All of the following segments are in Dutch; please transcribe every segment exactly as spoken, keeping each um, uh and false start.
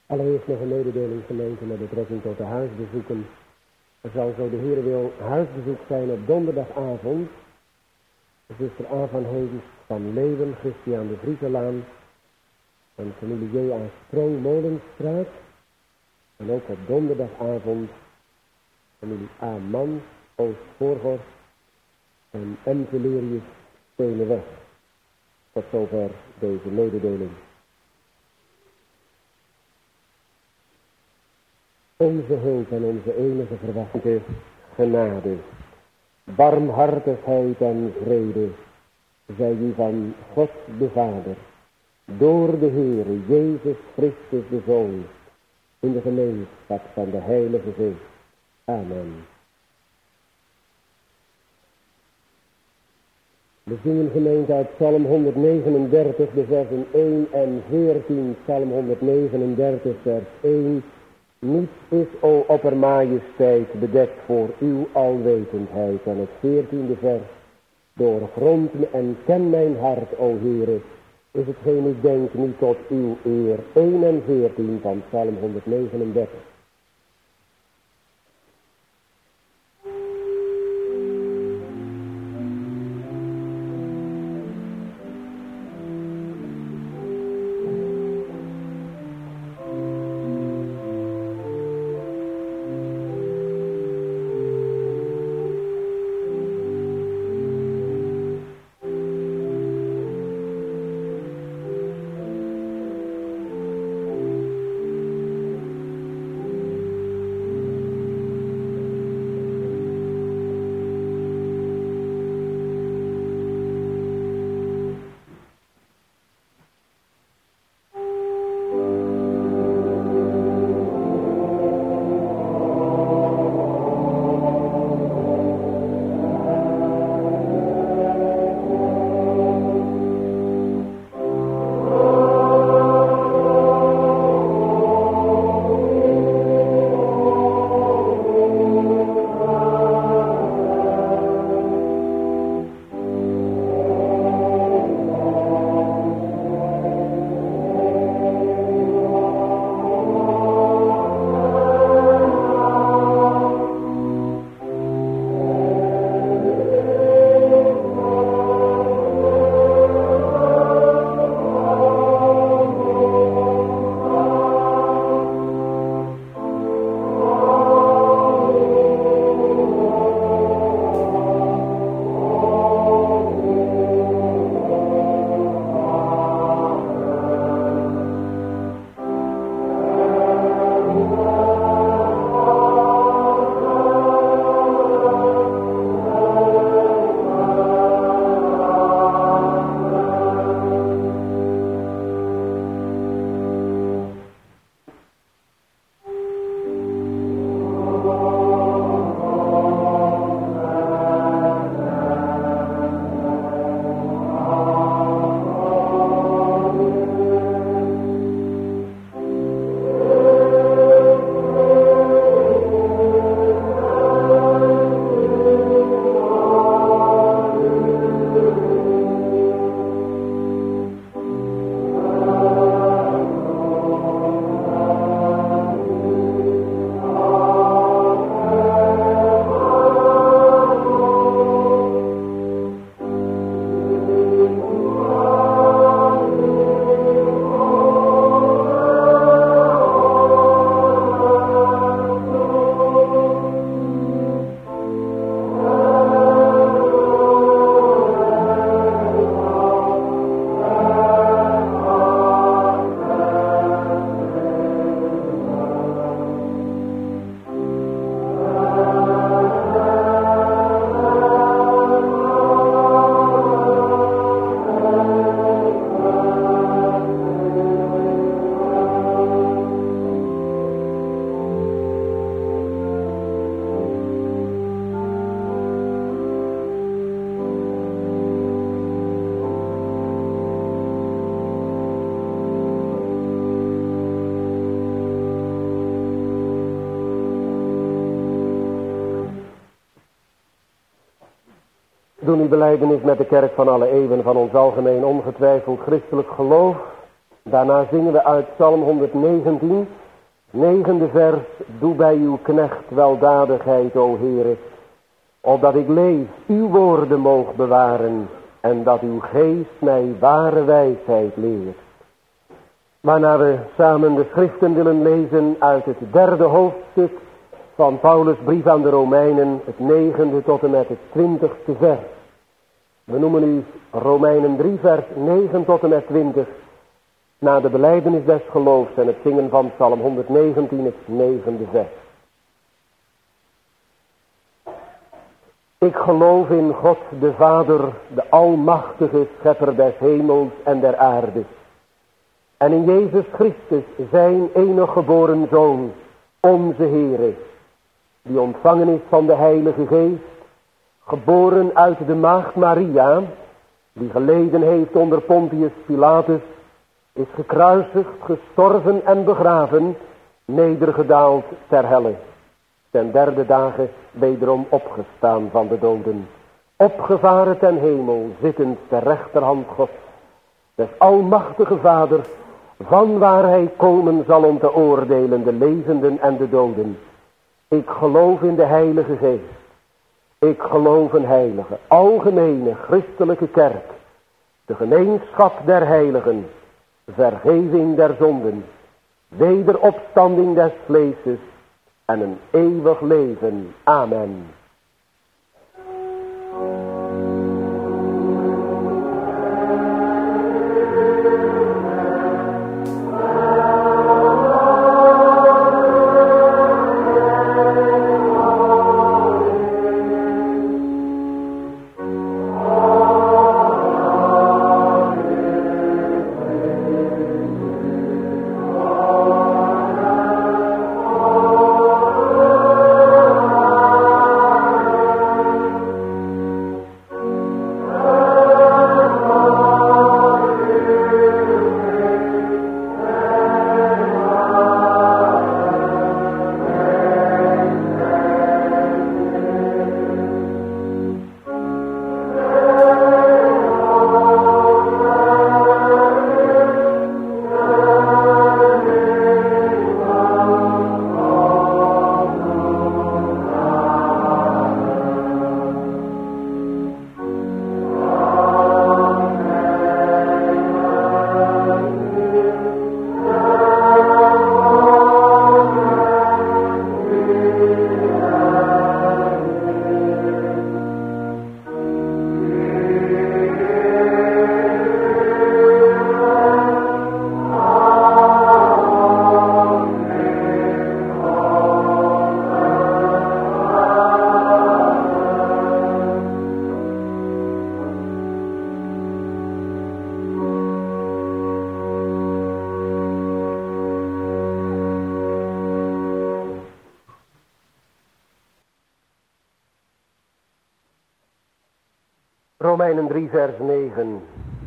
Allereerst nog een mededeling gemeente met betrekking tot de huisbezoeken. Er zal zo de Heer wil huisbezoek zijn op donderdagavond. Zuster A. van Hedens van Leeuwen, Christian de Vrieselaan en familie J. A. Sprong, Molenstraat. En ook op donderdagavond familie A. Man, Oost-Voorgorst en M. Valerius, Steneweg. Tot zover deze mededeling. Onze hulp en onze enige verwachting, genade, barmhartigheid en vrede, zij u van God de Vader, door de Heere Jezus Christus de Zoon, in de gemeenschap van de Heilige Geest. Amen. We zingen gemeente uit Psalm honderdnegenendertig, de versen één en veertien, Psalm honderdnegenendertig, vers één. Niets is, o oppermajesteit, bedekt voor uw alwetendheid. En het veertiende vers. Doorgrond me en ken mijn hart, o Heere, is hetgeen ik denk niet tot uw eer. één en veertien van Psalm honderdnegenendertig. Doen uw belijdenis met de kerk van alle eeuwen van ons algemeen ongetwijfeld christelijk geloof. Daarna zingen we uit Psalm honderdnegentien, negende vers. Doe bij uw knecht weldadigheid, o Heere, opdat ik leef, uw woorden moog bewaren, en dat uw geest mij ware wijsheid leert. Waarna we samen de schriften willen lezen uit het derde hoofdstuk van Paulus' brief aan de Romeinen, het negende tot en met het twintigste vers. We noemen u Romeinen drie vers negen tot en met twintig, na de belijdenis des geloofs en het zingen van Psalm honderdnegentien, het negende vers. Ik geloof in God de Vader, de almachtige schepper des hemels en der aarde. En in Jezus Christus, zijn enig geboren Zoon, onze Heere, die ontvangen is van de Heilige Geest, geboren uit de maagd Maria, die geleden heeft onder Pontius Pilatus, is gekruisigd, gestorven en begraven, nedergedaald ter helle. Ten derde dagen wederom opgestaan van de doden, opgevaren ten hemel, zittend ter rechterhand Gods, des almachtige Vader, van waar hij komen zal om te oordelen de levenden en de doden. Ik geloof in de Heilige Geest. Ik geloof een heilige, algemene, christelijke kerk, de gemeenschap der heiligen, vergeving der zonden, wederopstanding des vleeses en een eeuwig leven. Amen. Romeinen drie vers negen.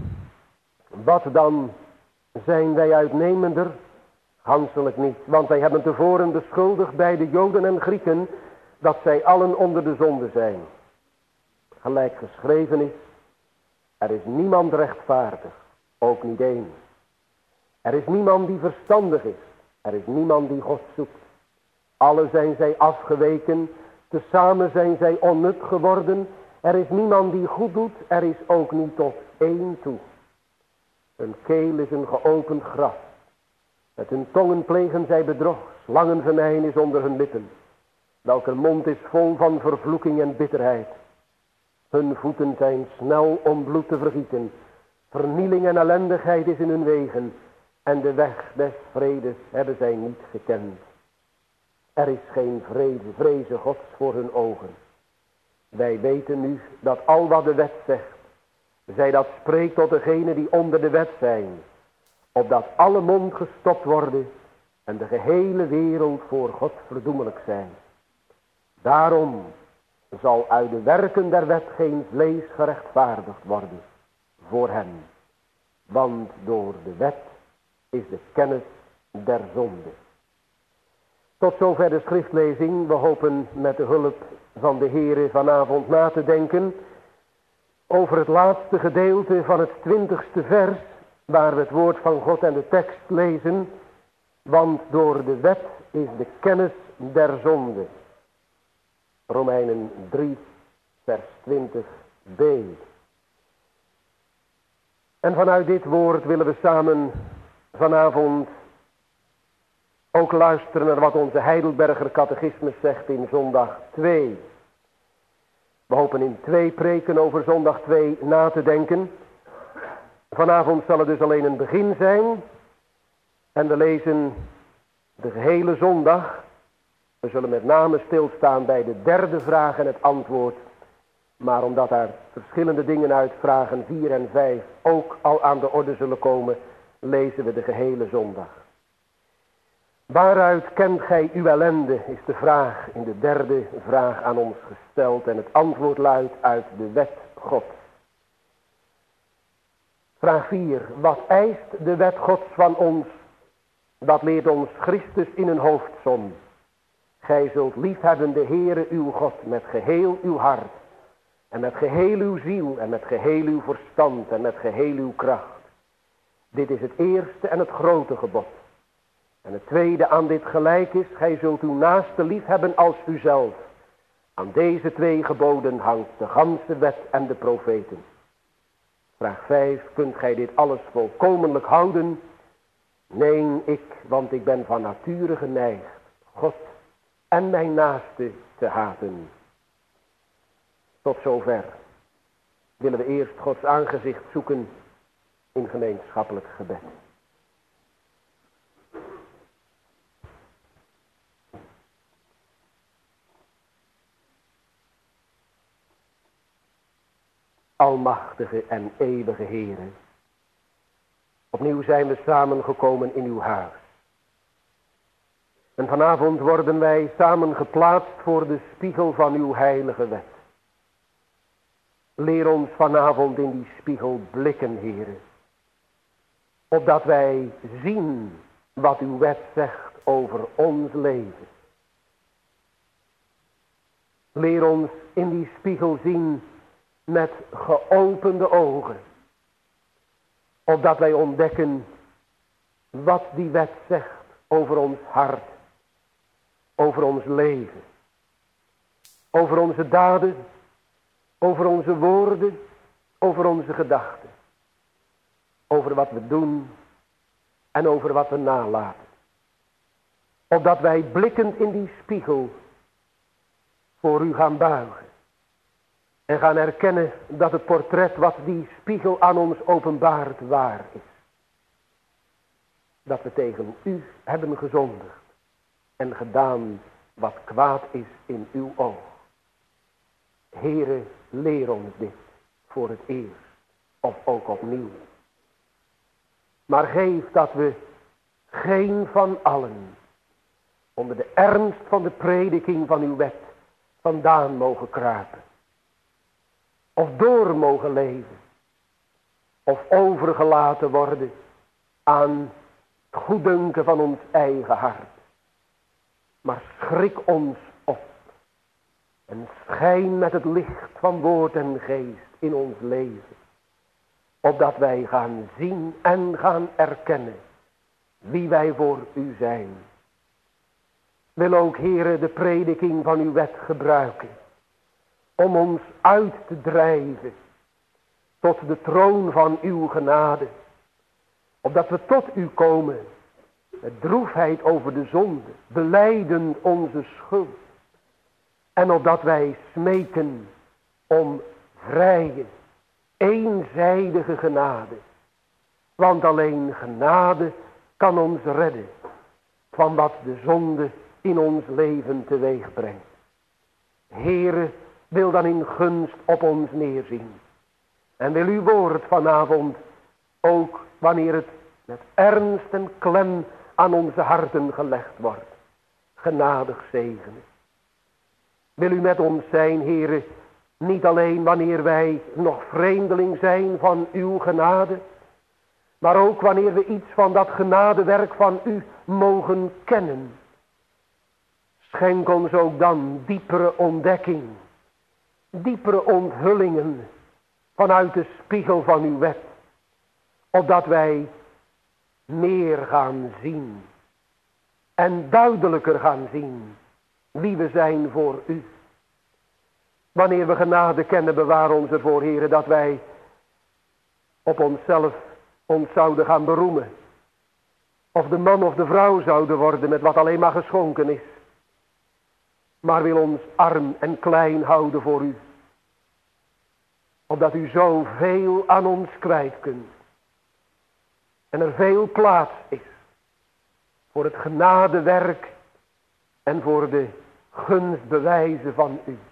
Wat dan, zijn wij uitnemender? Ganselijk niet, want wij hebben tevoren beschuldigd bij de Joden en Grieken dat zij allen onder de zonde zijn. Gelijk geschreven is, er is niemand rechtvaardig, ook niet één. Er is niemand die verstandig is, er is niemand die God zoekt. Alle zijn zij afgeweken, tezamen zijn zij onnut geworden. Er is niemand die goed doet, er is ook niet tot één toe. Hun keel is een geopend graf. Met hun tongen plegen zij bedrog, slangenvenijn is onder hun lippen. Welke mond is vol van vervloeking en bitterheid. Hun voeten zijn snel om bloed te vergieten. Vernieling en ellendigheid is in hun wegen. En de weg des vredes hebben zij niet gekend. Er is geen vrede, vreze Gods voor hun ogen. Wij weten nu dat al wat de wet zegt, zij dat spreekt tot degenen die onder de wet zijn, opdat alle mond gestopt worden en de gehele wereld voor God verdoemelijk zijn. Daarom zal uit de werken der wet geen vlees gerechtvaardigd worden voor hen, want door de wet is de kennis der zonde. Tot zover de schriftlezing. We hopen met de hulp van de Heere vanavond na te denken over het laatste gedeelte van het twintigste vers waar we het woord van God en de tekst lezen. Want door de wet is de kennis der zonde. Romeinen drie, vers twintig b. En vanuit dit woord willen we samen vanavond ook luisteren naar wat onze Heidelberger catechismus zegt in zondag twee. We hopen in twee preken over zondag twee na te denken. Vanavond zal het dus alleen een begin zijn. En we lezen de gehele zondag. We zullen met name stilstaan bij de derde vraag en het antwoord. Maar omdat daar verschillende dingen uit vragen vier en vijf ook al aan de orde zullen komen, lezen we de gehele zondag. Waaruit kent gij uw ellende, is de vraag in de derde vraag aan ons gesteld. En het antwoord luidt uit de wet Gods. Vraag vier. Wat eist de wet Gods van ons? Dat leert ons Christus in een hoofdsom. Gij zult liefhebben de Heere uw God met geheel uw hart. En met geheel uw ziel en met geheel uw verstand en met geheel uw kracht. Dit is het eerste en het grote gebod. En het tweede aan dit gelijk is, gij zult uw naaste liefhebben als uzelf. Aan deze twee geboden hangt de ganse wet en de profeten. Vraag vijf, kunt gij dit alles volkomenlijk houden? Nee, ik, want ik ben van nature geneigd God en mijn naaste te haten. Tot zover willen we eerst Gods aangezicht zoeken in gemeenschappelijk gebed. Almachtige en eeuwige Heere, opnieuw zijn we samengekomen in uw huis. En vanavond worden wij samen geplaatst voor de spiegel van uw heilige wet. Leer ons vanavond in die spiegel blikken, Heere, opdat wij zien wat uw wet zegt over ons leven. Leer ons in die spiegel zien met geopende ogen, opdat wij ontdekken wat die wet zegt over ons hart, over ons leven, over onze daden, over onze woorden, over onze gedachten, over wat we doen en over wat we nalaten. Opdat wij blikkend in die spiegel voor u gaan buigen. En gaan erkennen dat het portret wat die spiegel aan ons openbaart waar is. Dat we tegen u hebben gezondigd en gedaan wat kwaad is in uw oog. Heere, leer ons dit voor het eerst of ook opnieuw. Maar geef dat we geen van allen onder de ernst van de prediking van uw wet vandaan mogen kruipen. Of door mogen leven. Of overgelaten worden aan het goeddunken van ons eigen hart. Maar schrik ons op. En schijn met het licht van woord en geest in ons leven. Opdat wij gaan zien en gaan erkennen wie wij voor u zijn. Wil ook, Heere, de prediking van uw wet gebruiken. Om ons uit te drijven tot de troon van uw genade. Opdat we tot u komen met droefheid over de zonde, belijden onze schuld. En opdat wij smeken om vrije, eenzijdige genade. Want alleen genade kan ons redden van wat de zonde in ons leven teweeg brengt. Heere, wil dan in gunst op ons neerzien. En wil uw woord vanavond ook wanneer het met ernst en klem aan onze harten gelegd wordt, genadig zegenen. Wil u met ons zijn, Heere, niet alleen wanneer wij nog vreemdeling zijn van uw genade, maar ook wanneer we iets van dat genadewerk van u mogen kennen. Schenk ons ook dan diepere ontdekking, diepere onthullingen vanuit de spiegel van uw wet. opdat wij meer gaan zien en duidelijker gaan zien wie we zijn voor u. Wanneer we genade kennen, bewaar ons ervoor, Heere, dat wij op onszelf ons zouden gaan beroemen. Of de man of de vrouw zouden worden met wat alleen maar geschonken is. Maar wil ons arm en klein houden voor u. Opdat u zoveel aan ons kwijt kunt. En er veel plaats is voor het genadewerk en voor de gunstbewijzen van u.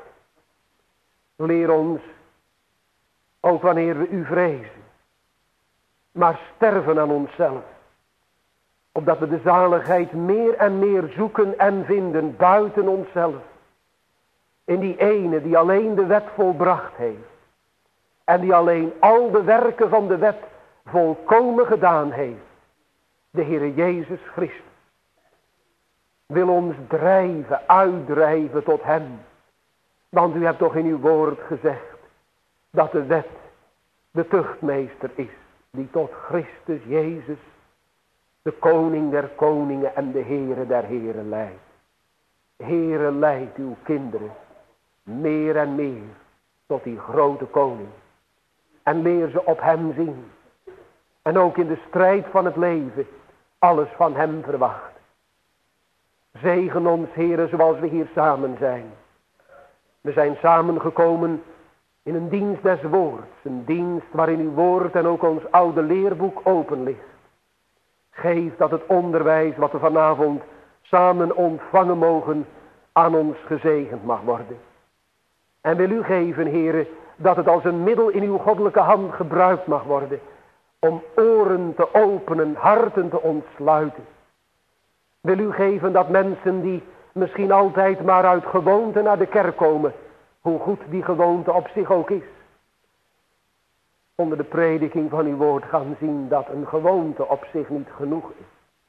Leer ons, ook wanneer we u vrezen, maar sterven aan onszelf. Opdat we de zaligheid meer en meer zoeken en vinden buiten onszelf. In die ene die alleen de wet volbracht heeft. En die alleen al de werken van de wet volkomen gedaan heeft. De Heere Jezus Christus. Wil ons drijven, uitdrijven tot hem. Want u hebt toch in uw woord gezegd dat de wet de tuchtmeester is. Die tot Christus Jezus, de koning der koningen en de Heere der heren leidt. Heere, leidt uw kinderen meer en meer tot die grote koning. En leer ze op hem zien. En ook in de strijd van het leven alles van hem verwacht. Zegen ons, Heere, zoals we hier samen zijn. We zijn samengekomen in een dienst des woords. Een dienst waarin uw woord en ook ons oude leerboek open ligt. Geef dat het onderwijs wat we vanavond samen ontvangen mogen aan ons gezegend mag worden. En wil u geven, Heere, dat het als een middel in uw goddelijke hand gebruikt mag worden. Om oren te openen, harten te ontsluiten. Wil u geven dat mensen die misschien altijd maar uit gewoonte naar de kerk komen, hoe goed die gewoonte op zich ook is, onder de prediking van uw woord gaan zien dat een gewoonte op zich niet genoeg is.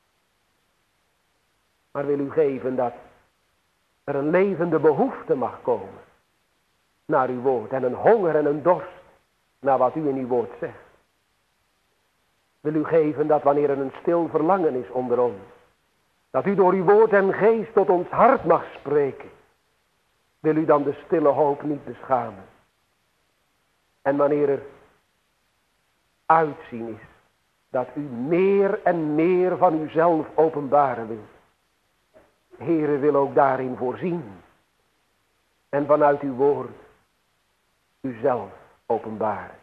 Maar wil u geven dat er een levende behoefte mag komen naar uw woord en een honger en een dorst naar wat u in uw woord zegt. Wil u geven dat wanneer er een stil verlangen is onder ons, dat u door uw woord en geest tot ons hart mag spreken. Wil u dan de stille hoop niet beschamen. En wanneer er uitzien is, dat u meer en meer van uzelf openbaren wilt. Heere, wil ook daarin voorzien. En vanuit uw woord uzelf openbaren.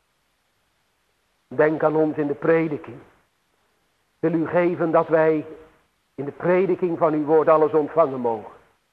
Denk aan ons in de prediking. Wil u geven dat wij in de prediking van uw woord alles ontvangen mogen.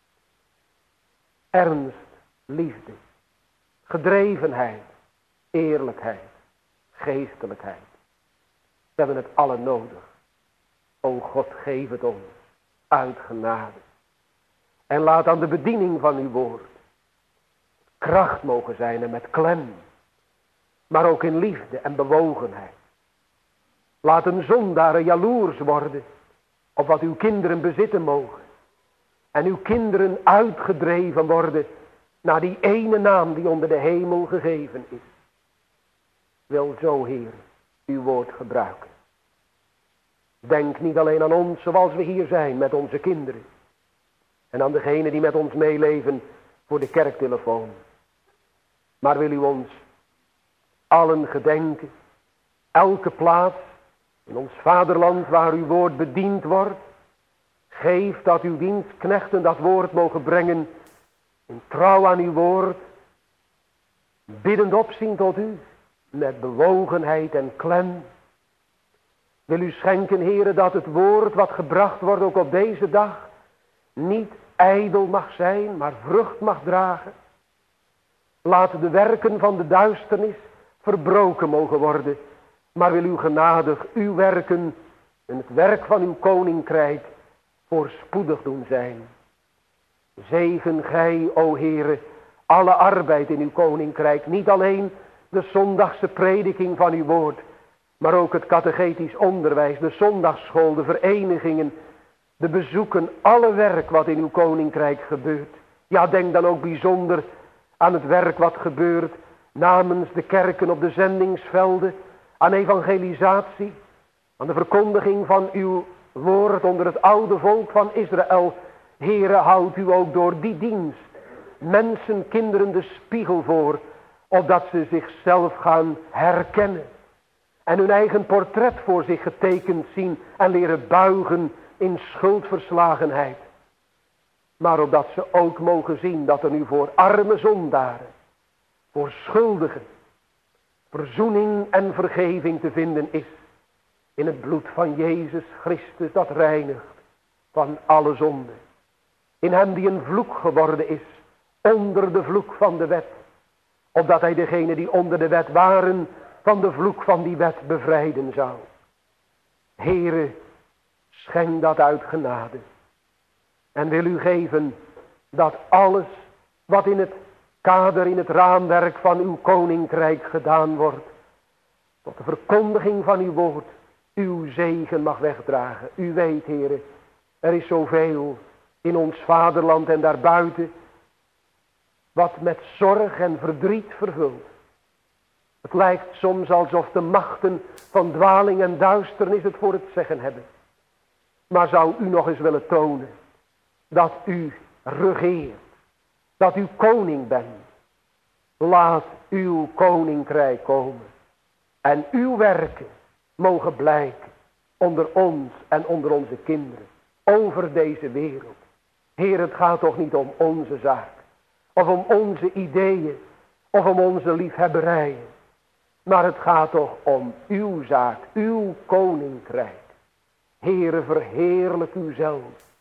Ernst, liefde, gedrevenheid, eerlijkheid, geestelijkheid. We hebben het alle nodig. O God, geef het ons uit genade. En laat aan de bediening van uw woord kracht mogen zijn en met klem. Maar ook in liefde en bewogenheid. Laat een zondaar jaloers worden op wat uw kinderen bezitten mogen. En uw kinderen uitgedreven worden naar die ene naam die onder de hemel gegeven is. Wil zo, Heer, uw woord gebruiken. Denk niet alleen aan ons zoals we hier zijn met onze kinderen. En aan degenen die met ons meeleven voor de kerktelefoon. Maar wil u ons allen gedenken, elke plaats in ons vaderland waar uw woord bediend wordt. Geef dat uw dienstknechten dat woord mogen brengen in trouw aan uw woord. Biddend opzien tot u met bewogenheid en klem. Wil u schenken, Heere, dat het woord wat gebracht wordt ook op deze dag niet ijdel mag zijn, maar vrucht mag dragen. Laat de werken van de duisternis verbroken mogen worden. Maar wil u genadig uw werken en het werk van uw koninkrijk voorspoedig doen zijn. Zegen gij, o Heere, alle arbeid in uw koninkrijk. Niet alleen de zondagse prediking van uw woord, maar ook het catechetisch onderwijs, de zondagsschool, de verenigingen, de bezoeken, alle werk wat in uw koninkrijk gebeurt. Ja, denk dan ook bijzonder aan het werk wat gebeurt namens de kerken op de zendingsvelden, aan evangelisatie, aan de verkondiging van uw woord onder het oude volk van Israël. Heere, houdt u ook door die dienst mensen, kinderen de spiegel voor, opdat ze zichzelf gaan herkennen en hun eigen portret voor zich getekend zien en leren buigen in schuldverslagenheid. Maar opdat ze ook mogen zien dat er nu voor arme zondaren, voor schuldigen, verzoening en vergeving te vinden is in het bloed van Jezus Christus dat reinigt van alle zonde. In hem die een vloek geworden is, onder de vloek van de wet, opdat hij degenen die onder de wet waren van de vloek van die wet bevrijden zou. Heere, schenk dat uit genade. En wil u geven dat alles wat in het kader, in het raamwerk van uw koninkrijk gedaan wordt, tot de verkondiging van uw woord, uw zegen mag wegdragen. U weet, Heere, er is zoveel in ons vaderland en daarbuiten, wat met zorg en verdriet vervult. Het lijkt soms alsof de machten van dwaling en duisternis het voor het zeggen hebben. Maar zou u nog eens willen tonen dat u regeert, dat u koning bent. Laat uw koninkrijk komen en uw werken mogen blijken onder ons en onder onze kinderen, over deze wereld. Heer, het gaat toch niet om onze zaak, of om onze ideeën, of om onze liefhebberijen. Maar het gaat toch om uw zaak, uw koninkrijk. Heere, verheerlijk uzelf.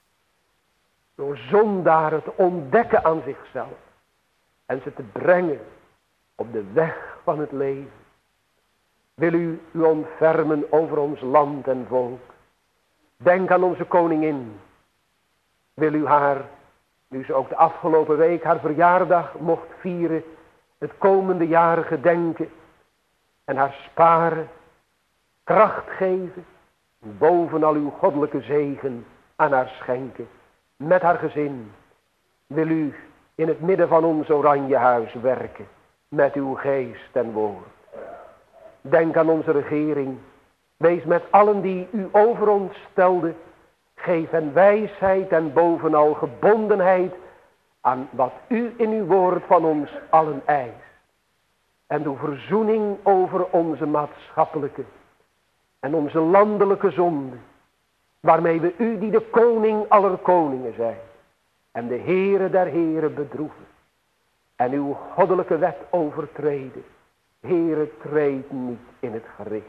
Door zondaren te ontdekken aan zichzelf. En ze te brengen op de weg van het leven. Wil u u ontfermen over ons land en volk. Denk aan onze koningin. Wil u haar, nu ze ook de afgelopen week haar verjaardag mocht vieren, het komende jaar gedenken. En haar sparen, kracht geven, bovenal uw goddelijke zegen aan haar schenken. Met haar gezin wil u in het midden van ons Oranjehuis werken, met uw geest en woord. Denk aan onze regering, wees met allen die u over ons stelde, geef hen wijsheid en bovenal gebondenheid aan wat u in uw woord van ons allen eist. En doe verzoening over onze maatschappelijke en onze landelijke zonde, waarmee we u die de koning aller koningen zijn en de Heere der heren bedroeven en uw goddelijke wet overtreden. Heere, treed niet in het gericht.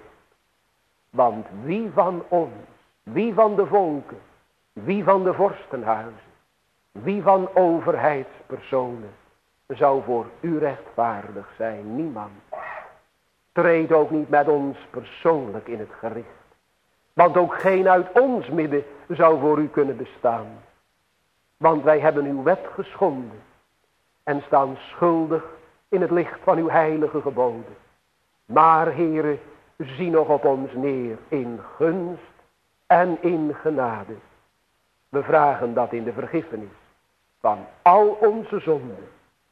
Want wie van ons, wie van de volken, wie van de vorstenhuizen, wie van overheidspersonen zou voor u rechtvaardig zijn? Niemand. Treed ook niet met ons persoonlijk in het gericht. Want ook geen uit ons midden zou voor u kunnen bestaan. Want wij hebben uw wet geschonden en staan schuldig in het licht van uw heilige geboden. Maar, Heere, zie nog op ons neer in gunst en in genade. We vragen dat in de vergiffenis van al onze zonden.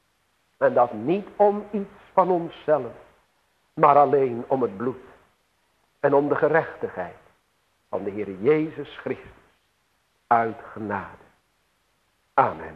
En dat niet om iets van onszelf, maar alleen om het bloed en om de gerechtigheid van de Heer Jezus Christus uit genade. Amen.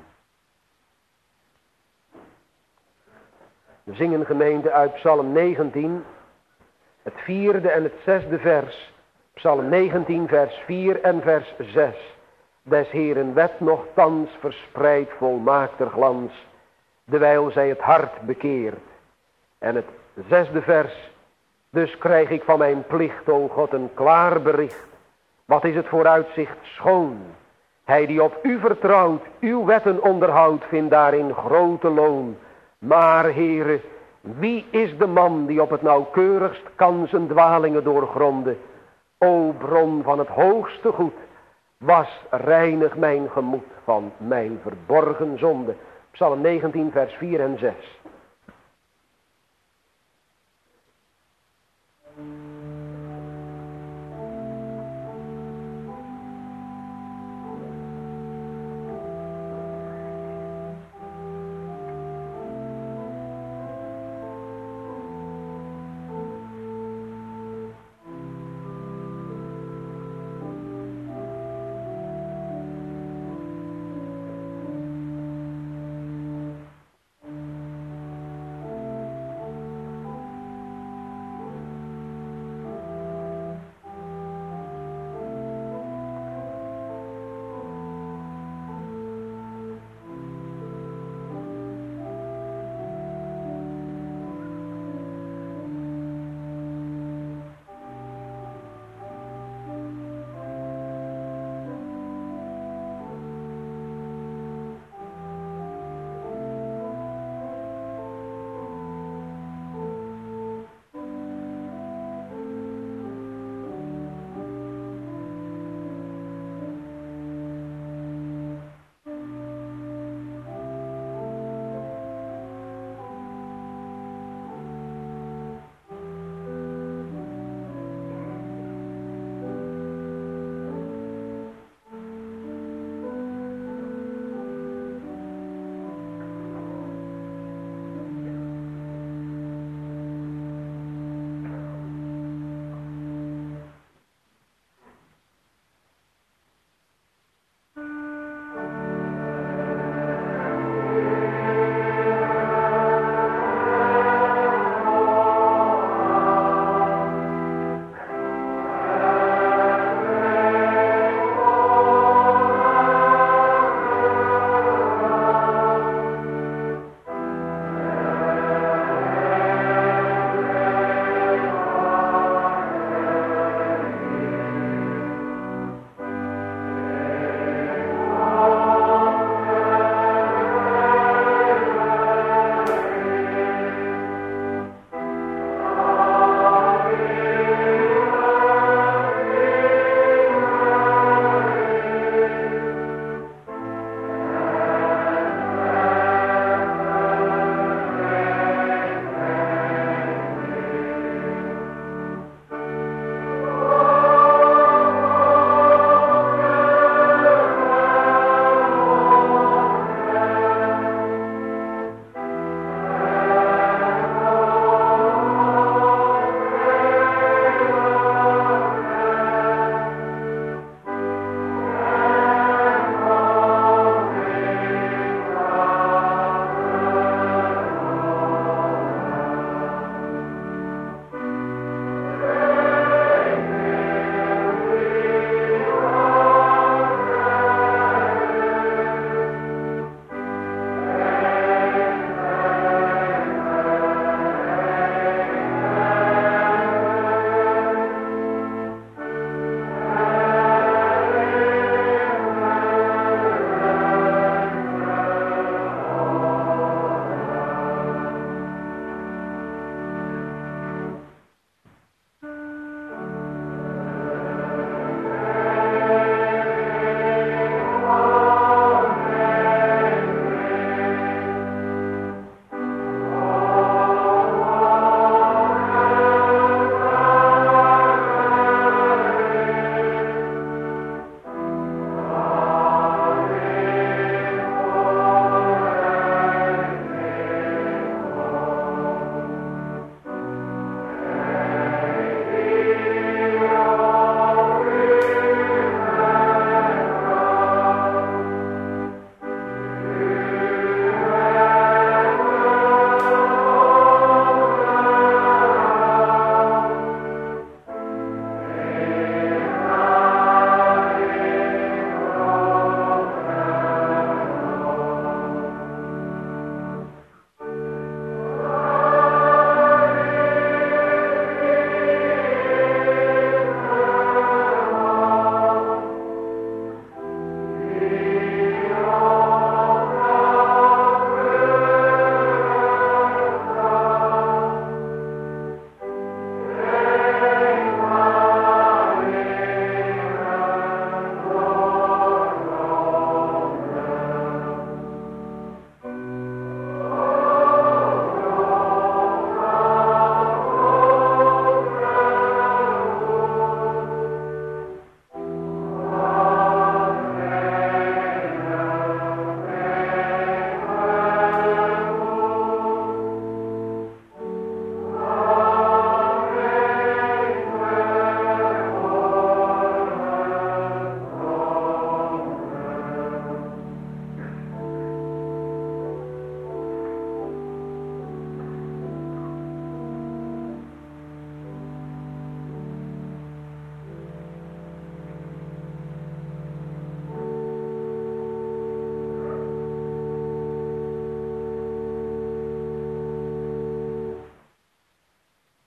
We zingen, gemeente, uit Psalm negentien, het vierde en het zesde vers. Psalm negentien, vers vier en vers zes. Des Heeren wet nochtans verspreidt volmaakter glans, dewijl zij het hart bekeert. En het zesde vers. Dus krijg ik van mijn plicht, o God, een klaar bericht. Wat is het vooruitzicht schoon. Hij die op u vertrouwt, uw wetten onderhoudt, vindt daarin grote loon. Maar, Heere, wie is de man die op het nauwkeurigst kan zijn dwalingen doorgronden? O bron van het hoogste goed, was reinig mijn gemoed van mijn verborgen zonde. Psalm negentien, vers vier en zes.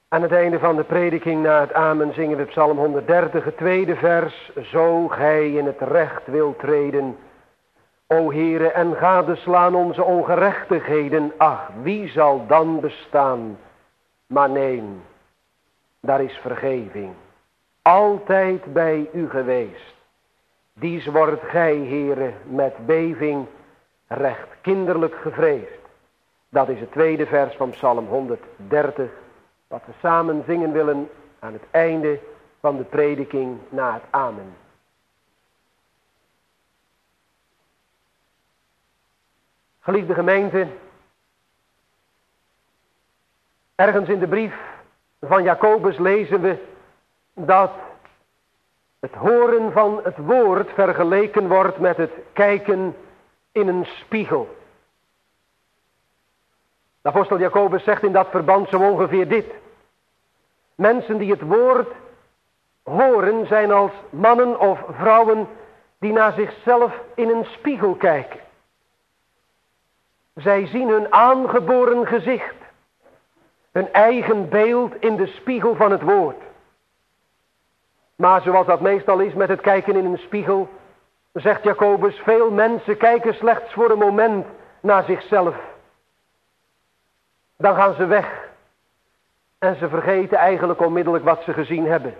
Aan het einde van de prediking na het amen zingen we Psalm honderddertig, het tweede vers. Zo gij in het recht wilt treden, o Heere, en gadeslaan onze ongerechtigheden. Ach, wie zal dan bestaan? Maar neem, daar is vergeving. Altijd bij u geweest. Dies wordt gij, Heere, met beving recht kinderlijk gevreesd. Dat is het tweede vers van Psalm honderddertig. Wat we samen zingen willen aan het einde van de prediking na het amen. Geliefde gemeente, ergens in de brief van Jacobus lezen we dat het horen van het woord vergeleken wordt met het kijken in een spiegel. De apostel Jacobus zegt in dat verband zo ongeveer dit. Mensen die het woord horen zijn als mannen of vrouwen die naar zichzelf in een spiegel kijken. Zij zien hun aangeboren gezicht, hun eigen beeld in de spiegel van het woord. Maar zoals dat meestal is met het kijken in een spiegel, zegt Jacobus, veel mensen kijken slechts voor een moment naar zichzelf. Dan gaan ze weg en ze vergeten eigenlijk onmiddellijk wat ze gezien hebben.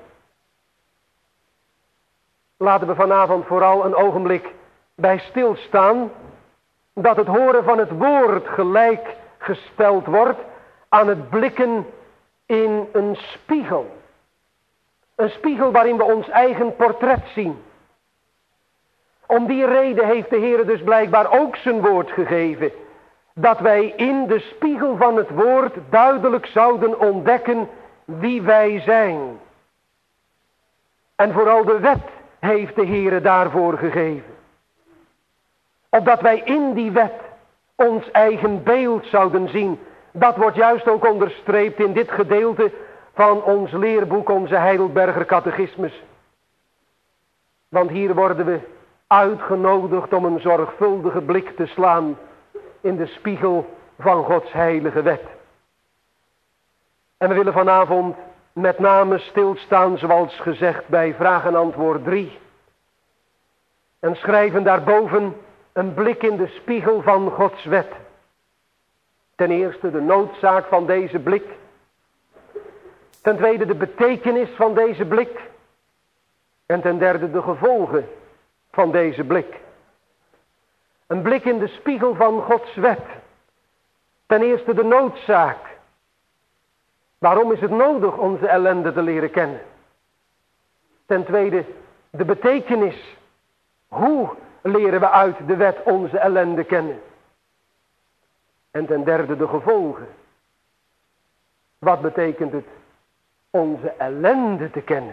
Laten we vanavond vooral een ogenblik bij stilstaan dat het horen van het woord gelijk gesteld wordt aan het blikken in een spiegel. Een spiegel waarin we ons eigen portret zien. Om die reden heeft de Heer dus blijkbaar ook zijn woord gegeven. Dat wij in de spiegel van het woord duidelijk zouden ontdekken wie wij zijn. En vooral de wet heeft de Heer daarvoor gegeven. Opdat wij in die wet ons eigen beeld zouden zien. Dat wordt juist ook onderstreept in dit gedeelte van ons leerboek, onze Heidelberger Catechismus. Want hier worden we uitgenodigd om een zorgvuldige blik te slaan in de spiegel van Gods heilige wet. En we willen vanavond met name stilstaan, zoals gezegd, bij vraag en antwoord drie. En schrijven daarboven een blik in de spiegel van Gods wet. Ten eerste de noodzaak van deze blik. Ten tweede de betekenis van deze blik. En ten derde de gevolgen van deze blik. Een blik in de spiegel van Gods wet. Ten eerste de noodzaak. Waarom is het nodig onze ellende te leren kennen? Ten tweede de betekenis. Hoe leren we uit de wet onze ellende kennen? En ten derde de gevolgen. Wat betekent het onze ellende te kennen?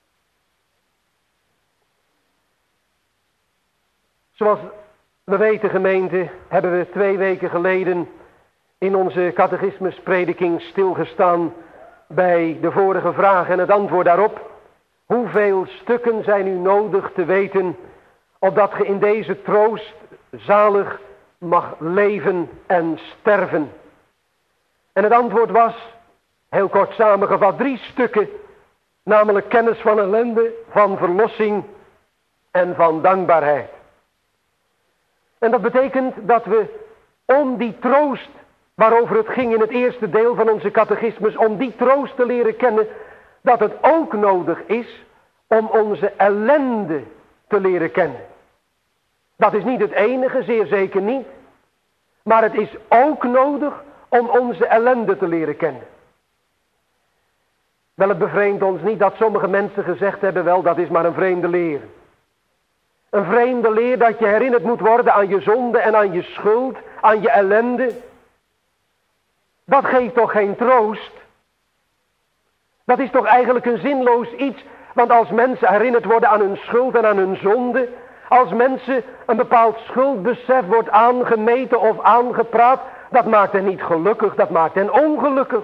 Zoals we weten, gemeente, hebben we twee weken geleden in onze catechismusprediking stilgestaan bij de vorige vraag en het antwoord daarop. Hoeveel stukken zijn u nodig te weten, opdat ge in deze troost zalig mag leven en sterven? En het antwoord was, heel kort samengevat, drie stukken, namelijk kennis van ellende, van verlossing en van dankbaarheid. En dat betekent dat we om die troost waarover het ging in het eerste deel van onze catechismus, om die troost te leren kennen, dat het ook nodig is om onze ellende te leren kennen. Dat is niet het enige, zeer zeker niet. Maar het is ook nodig om onze ellende te leren kennen. Wel, het bevreemdt ons niet dat sommige mensen gezegd hebben, wel, dat is maar een vreemde leer. Een vreemde leer dat je herinnerd moet worden aan je zonde en aan je schuld, aan je ellende. Dat geeft toch geen troost? Dat is toch eigenlijk een zinloos iets, want als mensen herinnerd worden aan hun schuld en aan hun zonde, als mensen een bepaald schuldbesef wordt aangemeten of aangepraat, dat maakt hen niet gelukkig, dat maakt hen ongelukkig.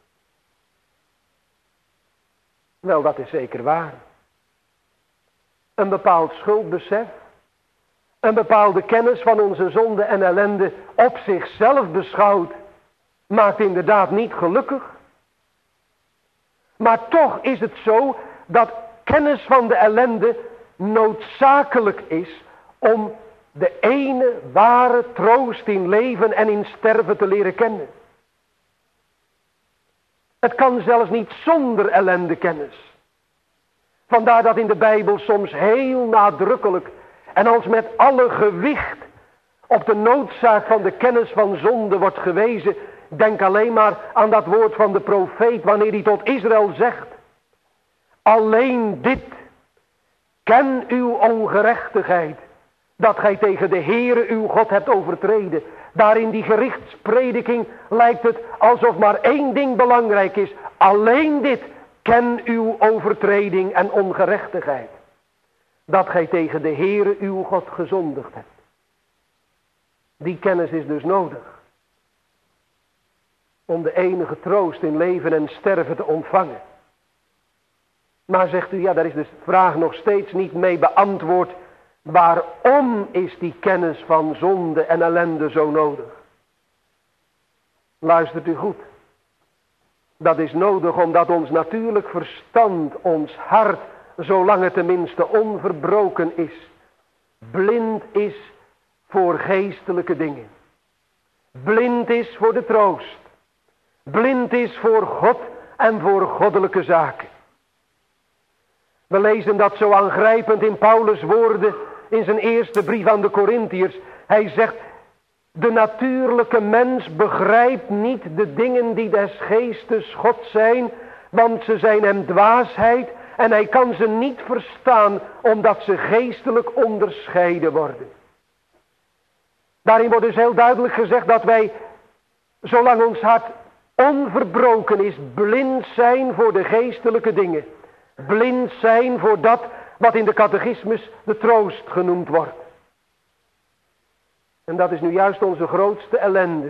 Wel, dat is zeker waar. Een bepaald schuldbesef, een bepaalde kennis van onze zonde en ellende op zichzelf beschouwd, maakt inderdaad niet gelukkig. Maar toch is het zo dat kennis van de ellende noodzakelijk is om de ene ware troost in leven en in sterven te leren kennen. Het kan zelfs niet zonder ellendekennis. Vandaar dat in de Bijbel soms heel nadrukkelijk en als met alle gewicht op de noodzaak van de kennis van zonde wordt gewezen. Denk alleen maar aan dat woord van de profeet wanneer hij tot Israël zegt: alleen dit, ken uw ongerechtigheid, dat gij tegen de Heere uw God hebt overtreden. Daar in die gerichtsprediking lijkt het alsof maar één ding belangrijk is. Alleen dit, ken uw overtreding en ongerechtigheid. Dat gij tegen de Heere uw God gezondigd hebt. Die kennis is dus nodig. Om de enige troost in leven en sterven te ontvangen. Maar zegt u, ja, daar is de vraag nog steeds niet mee beantwoord. Waarom is die kennis van zonde en ellende zo nodig? Luistert u goed. Dat is nodig omdat ons natuurlijk verstand, ons hart, zolang het tenminste onverbroken is, blind is voor geestelijke dingen. Blind is voor de troost. Blind is voor God en voor goddelijke zaken. We lezen dat zo aangrijpend in Paulus' woorden in zijn eerste brief aan de Korintiërs. Hij zegt: de natuurlijke mens begrijpt niet de dingen die des geestes God zijn, want ze zijn hem dwaasheid en hij kan ze niet verstaan omdat ze geestelijk onderscheiden worden. Daarin wordt dus heel duidelijk gezegd dat wij, zolang ons hart onverbroken is, blind zijn voor de geestelijke dingen. Blind zijn voor dat wat in de catechismus de troost genoemd wordt. En dat is nu juist onze grootste ellende.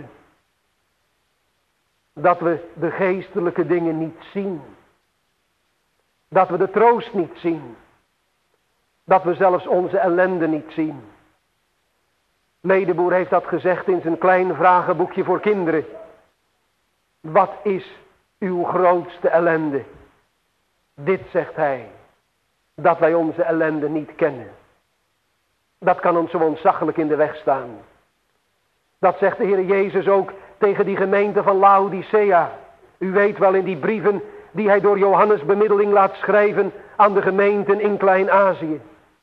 Dat we de geestelijke dingen niet zien. Dat we de troost niet zien. Dat we zelfs onze ellende niet zien. Ledeboer heeft dat gezegd in zijn klein vragenboekje voor kinderen. Wat is uw grootste ellende? Dit, zegt hij, dat wij onze ellende niet kennen. Dat kan ons zo ontzaglijk in de weg staan. Dat zegt de Heer Jezus ook tegen die gemeente van Laodicea. U weet wel, in die brieven die hij door Johannes bemiddeling laat schrijven aan de gemeenten in Klein-Azië.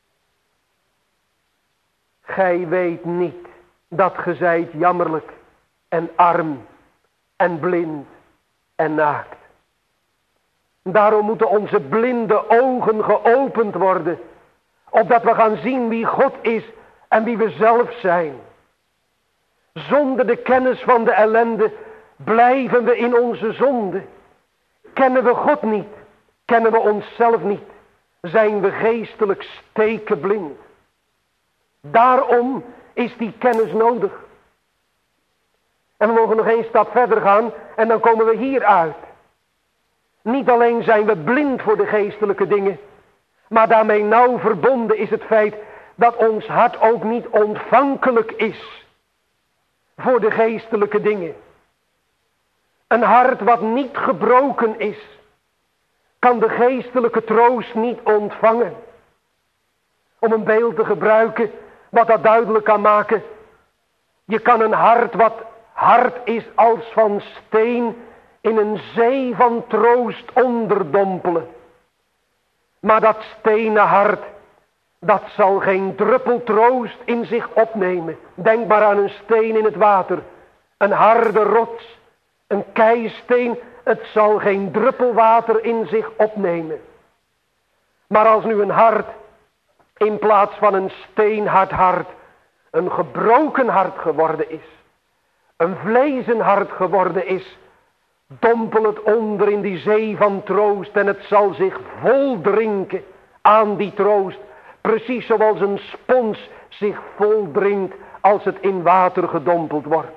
Gij weet niet dat ge zijt jammerlijk en arm en blind en naakt. Daarom moeten onze blinde ogen geopend worden, opdat we gaan zien wie God is en wie we zelf zijn. Zonder de kennis van de ellende blijven we in onze zonde. Kennen we God niet, kennen we onszelf niet, zijn we geestelijk stekenblind. Daarom is die kennis nodig. En we mogen nog één stap verder gaan en dan komen we hier uit. Niet alleen zijn we blind voor de geestelijke dingen, maar daarmee nauw verbonden is het feit dat ons hart ook niet ontvankelijk is voor de geestelijke dingen. Een hart wat niet gebroken is, kan de geestelijke troost niet ontvangen. Om een beeld te gebruiken wat dat duidelijk kan maken. Je kan een hart wat hard is als van steen in een zee van troost onderdompelen. Maar dat stenen hart, dat zal geen druppel troost in zich opnemen. Denk maar aan een steen in het water. Een harde rots, een keisteen, het zal geen druppel water in zich opnemen. Maar als nu een hart, in plaats van een steenhard hart, een gebroken hart geworden is, een vlezen hart geworden is, dompel het onder in die zee van troost en het zal zich vol drinken aan die troost. Precies zoals een spons zich vol drinkt als het in water gedompeld wordt.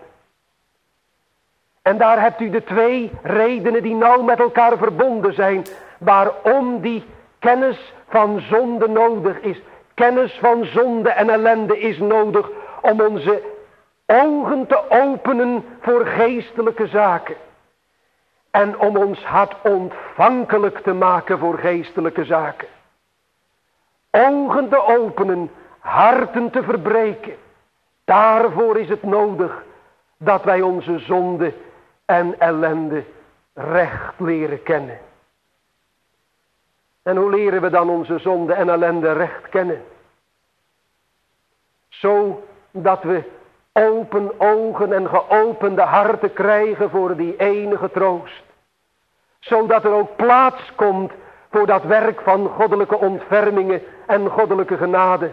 En daar hebt u de twee redenen die nauw met elkaar verbonden zijn, waarom die kennis van zonde nodig is. Kennis van zonde en ellende is nodig om onze ogen te openen voor geestelijke zaken. en om ons hart ontvankelijk te maken voor geestelijke zaken. Ogen te openen, harten te verbreken. Daarvoor is het nodig dat wij onze zonde en ellende recht leren kennen. En hoe leren we dan onze zonde en ellende recht kennen? Zo dat we open ogen en geopende harten krijgen voor die enige troost. Zodat er ook plaats komt voor dat werk van goddelijke ontfermingen en goddelijke genade.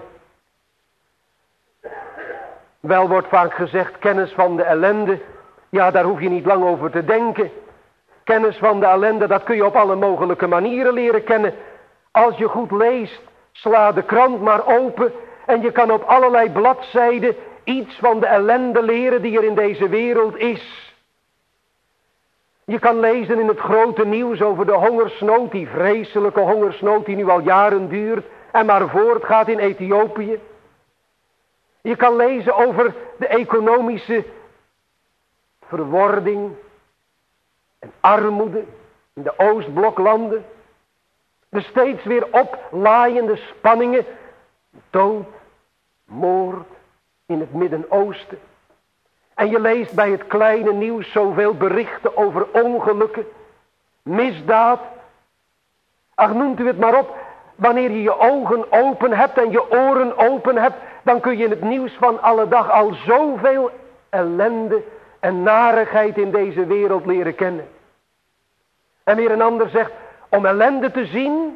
Wel wordt vaak gezegd kennis van de ellende. Ja, daar hoef je niet lang over te denken. Kennis van de ellende, dat kun je op alle mogelijke manieren leren kennen. Als je goed leest, sla de krant maar open en je kan op allerlei bladzijden iets van de ellende leren die er in deze wereld is. Je kan lezen in het grote nieuws over de hongersnood, die vreselijke hongersnood die nu al jaren duurt en maar voortgaat in Ethiopië. Je kan lezen over de economische verwording en armoede in de Oostbloklanden. De steeds weer oplaaiende spanningen, dood, moord in het Midden-Oosten. En je leest bij het kleine nieuws zoveel berichten over ongelukken, misdaad. Ach, noemt u het maar op. Wanneer je je ogen open hebt en je oren open hebt, dan kun je in het nieuws van alle dag al zoveel ellende en narigheid in deze wereld leren kennen. En weer een ander zegt, om ellende te zien,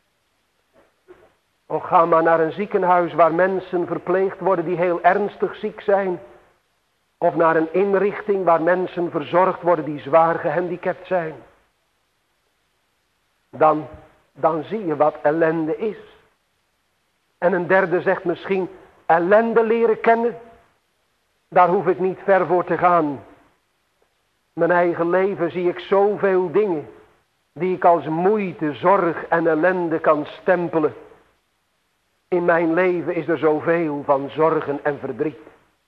of ga maar naar een ziekenhuis waar mensen verpleegd worden die heel ernstig ziek zijn. Of naar een inrichting waar mensen verzorgd worden die zwaar gehandicapt zijn. Dan, dan zie je wat ellende is. En een derde zegt misschien ellende leren kennen. Daar hoef ik niet ver voor te gaan. Mijn eigen leven zie ik zoveel dingen die ik als moeite, zorg en ellende kan stempelen. In mijn leven is er zoveel van zorgen en verdriet.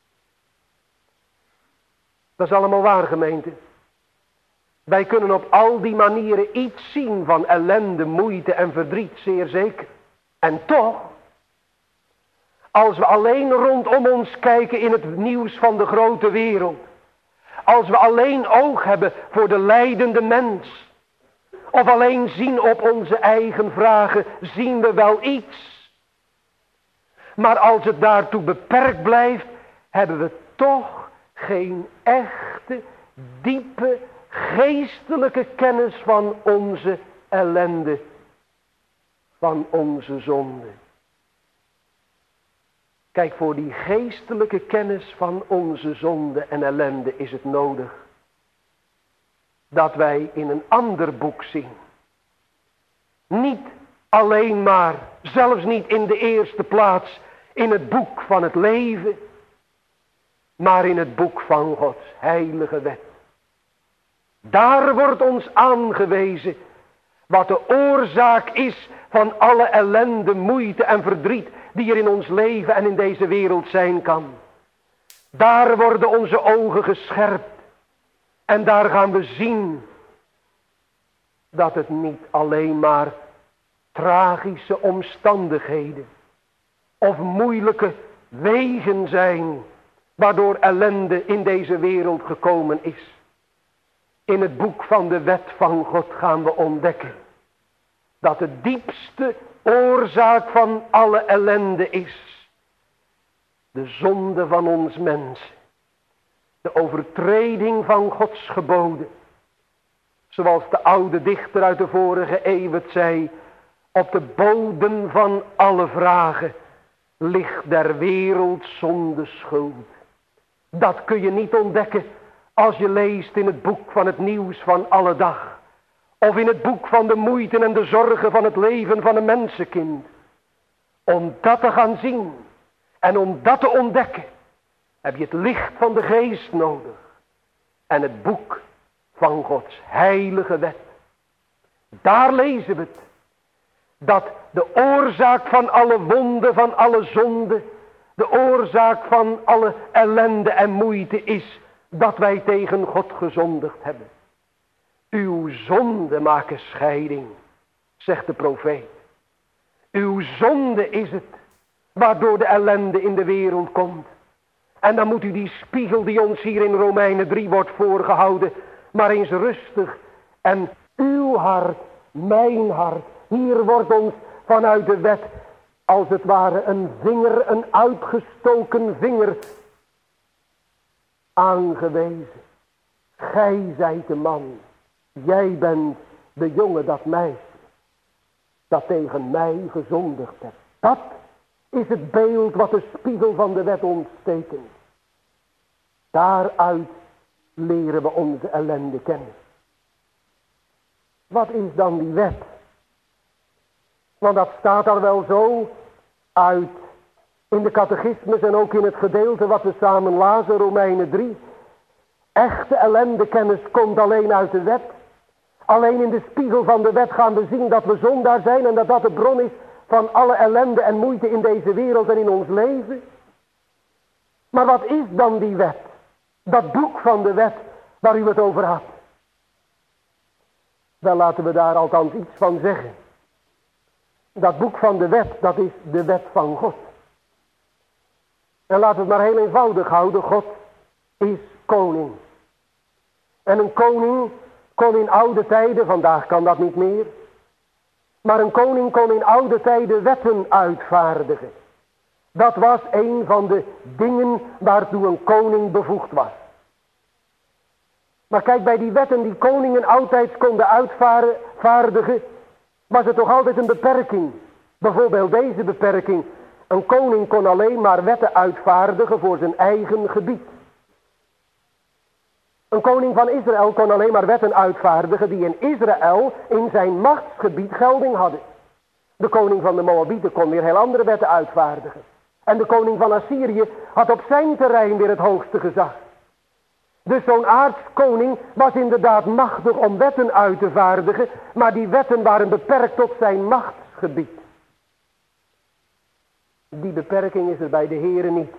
Dat is allemaal waar, gemeente. Wij kunnen op al die manieren iets zien van ellende, moeite en verdriet, zeer zeker. En toch, als we alleen rondom ons kijken in het nieuws van de grote wereld, als we alleen oog hebben voor de lijdende mens, of alleen zien op onze eigen vragen, zien we wel iets. Maar als het daartoe beperkt blijft, hebben we toch geen echte, diepe, geestelijke kennis van onze ellende, van onze zonde. Kijk, voor die geestelijke kennis van onze zonde en ellende is het nodig dat wij in een ander boek zien. Niet alleen maar, zelfs niet in de eerste plaats, in het boek van het leven, maar in het boek van Gods heilige wet. Daar wordt ons aangewezen wat de oorzaak is van alle ellende, moeite en verdriet die er in ons leven en in deze wereld zijn kan. Daar worden onze ogen gescherpt en daar gaan we zien dat het niet alleen maar tragische omstandigheden of moeilijke wegen zijn waardoor ellende in deze wereld gekomen is. In het boek van de wet van God gaan we ontdekken dat de diepste oorzaak van alle ellende is de zonde van ons mens, de overtreding van Gods geboden. Zoals de oude dichter uit de vorige eeuw het zei, op de bodem van alle vragen ligt der wereld zonde schuld. Dat kun je niet ontdekken als je leest in het boek van het nieuws van alle dag. Of in het boek van de moeite en de zorgen van het leven van een mensenkind. Om dat te gaan zien en om dat te ontdekken, heb je het licht van de geest nodig. En het boek van Gods heilige wet. Daar lezen we het. Dat de oorzaak van alle wonden, van alle zonde, de oorzaak van alle ellende en moeite is dat wij tegen God gezondigd hebben. Uw zonde maken scheiding, zegt de profeet. Uw zonde is het, waardoor de ellende in de wereld komt. En dan moet u die spiegel die ons hier in Romeinen drie wordt voorgehouden, maar eens rustig. En uw hart, mijn hart, hier wordt ons vanuit de wet als het ware een vinger, een uitgestoken vinger aangewezen. Gij zijt de man, jij bent de jongen, dat meisje, dat tegen mij gezondigd hebt. Dat is het beeld wat de spiegel van de wet ontstekent. Daaruit leren we onze ellende kennen. Wat is dan die wet? Want dat staat daar wel zo uit in de catechismus en ook in het gedeelte wat we samen lazen, Romeinen drie. Echte ellendekennis komt alleen uit de wet. Alleen in de spiegel van de wet gaan we zien dat we zondaar zijn en dat dat de bron is van alle ellende en moeite in deze wereld en in ons leven. Maar wat is dan die wet? Dat boek van de wet waar u het over had. Wel, laten we daar althans iets van zeggen. Dat boek van de wet, dat is de wet van God. En laten we het maar heel eenvoudig houden. God is koning. En een koning kon in oude tijden, vandaag kan dat niet meer, maar een koning kon in oude tijden wetten uitvaardigen. Dat was een van de dingen waartoe een koning bevoegd was. Maar kijk, bij die wetten die koningen altijd konden uitvaardigen, was er toch altijd een beperking. Bijvoorbeeld deze beperking. Een koning kon alleen maar wetten uitvaardigen voor zijn eigen gebied. Een koning van Israël kon alleen maar wetten uitvaardigen die in Israël in zijn machtsgebied gelding hadden. De koning van de Moabieten kon weer heel andere wetten uitvaardigen. En de koning van Assyrië had op zijn terrein weer het hoogste gezag. Dus zo'n aardskoning was inderdaad machtig om wetten uit te vaardigen, maar die wetten waren beperkt tot zijn machtsgebied. Die beperking is er bij de Heere niet.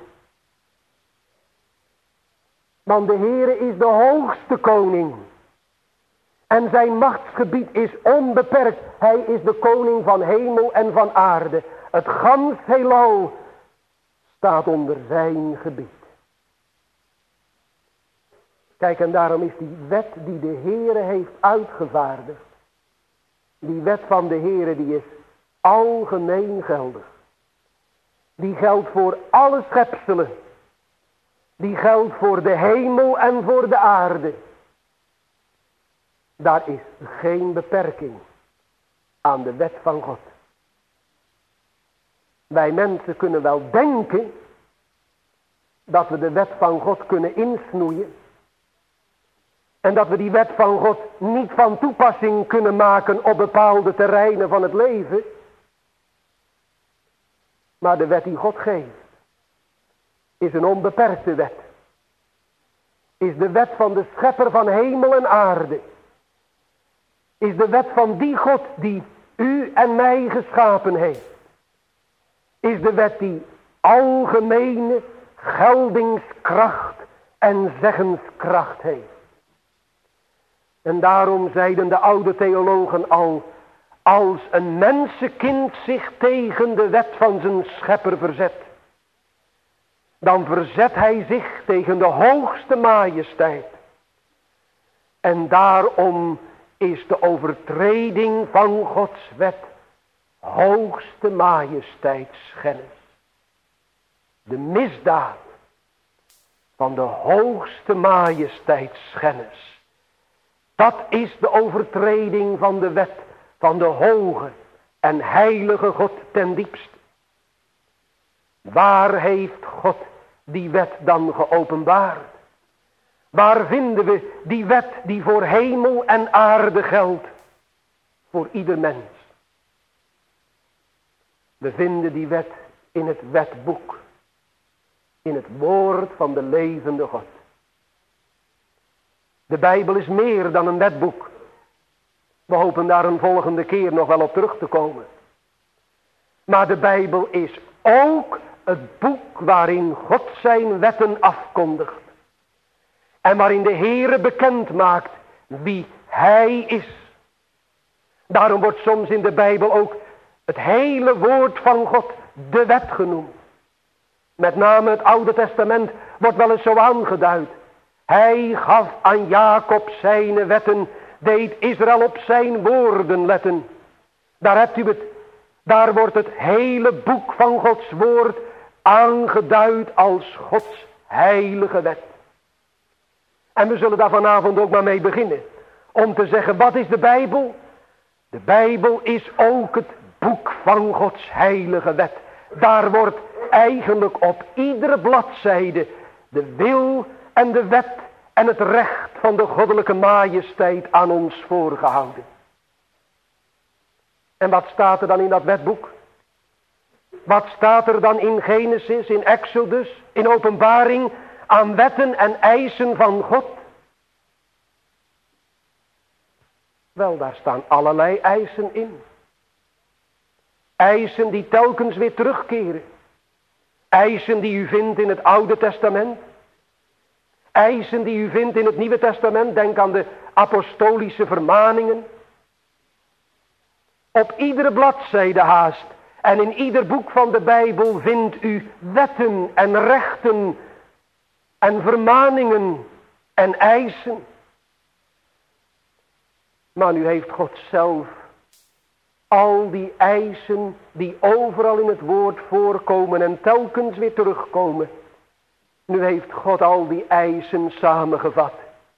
Want de Heere is de hoogste koning. En zijn machtsgebied is onbeperkt. Hij is de koning van hemel en van aarde. Het gans heelal staat onder zijn gebied. Kijk, en daarom is die wet die de Heere heeft uitgevaardigd, die wet van de Heere, die is algemeen geldig. Die geldt voor alle schepselen. Die geldt voor de hemel en voor de aarde. Daar is geen beperking aan de wet van God. Wij mensen kunnen wel denken dat we de wet van God kunnen insnoeien. En dat we die wet van God niet van toepassing kunnen maken op bepaalde terreinen van het leven. Maar de wet die God geeft is een onbeperkte wet. Is de wet van de schepper van hemel en aarde. Is de wet van die God die u en mij geschapen heeft. Is de wet die algemene geldingskracht en zeggenskracht heeft. En daarom zeiden de oude theologen al, als een mensenkind zich tegen de wet van zijn schepper verzet, dan verzet hij zich tegen de hoogste majesteit. En daarom is de overtreding van Gods wet hoogste majesteitsschennis. De misdaad van de hoogste majesteitsschennis. Dat is de overtreding van de wet van de hoge en heilige God ten diepste. Waar heeft God die wet dan geopenbaard? Waar vinden we die wet die voor hemel en aarde geldt? Voor ieder mens. We vinden die wet in het wetboek. In het woord van de levende God. De Bijbel is meer dan een wetboek. We hopen daar een volgende keer nog wel op terug te komen. Maar de Bijbel is ook het boek waarin God zijn wetten afkondigt. En waarin de Heere bekend maakt wie Hij is. Daarom wordt soms in de Bijbel ook het hele woord van God de wet genoemd. Met name het Oude Testament wordt wel eens zo aangeduid. Hij gaf aan Jacob zijn wetten, deed Israël op zijn woorden letten. Daar hebt u het. Daar wordt het hele boek van Gods woord aangeduid als Gods heilige wet. En we zullen daar vanavond ook maar mee beginnen. Om te zeggen, wat is de Bijbel? De Bijbel is ook het boek van Gods heilige wet. Daar wordt eigenlijk op iedere bladzijde de wil en de wet en het recht van de goddelijke majesteit aan ons voorgehouden. En wat staat er dan in dat wetboek? Wat staat er dan in Genesis, in Exodus, in Openbaring aan wetten en eisen van God? Wel, daar staan allerlei eisen in. Eisen die telkens weer terugkeren. Eisen die u vindt in het Oude Testament. Eisen die u vindt in het Nieuwe Testament. Denk aan de apostolische vermaningen. Op iedere bladzijde haast en in ieder boek van de Bijbel vindt u wetten en rechten en vermaningen en eisen. Maar nu heeft God zelf al die eisen die overal in het woord voorkomen en telkens weer terugkomen. Nu heeft God al die eisen samengevat.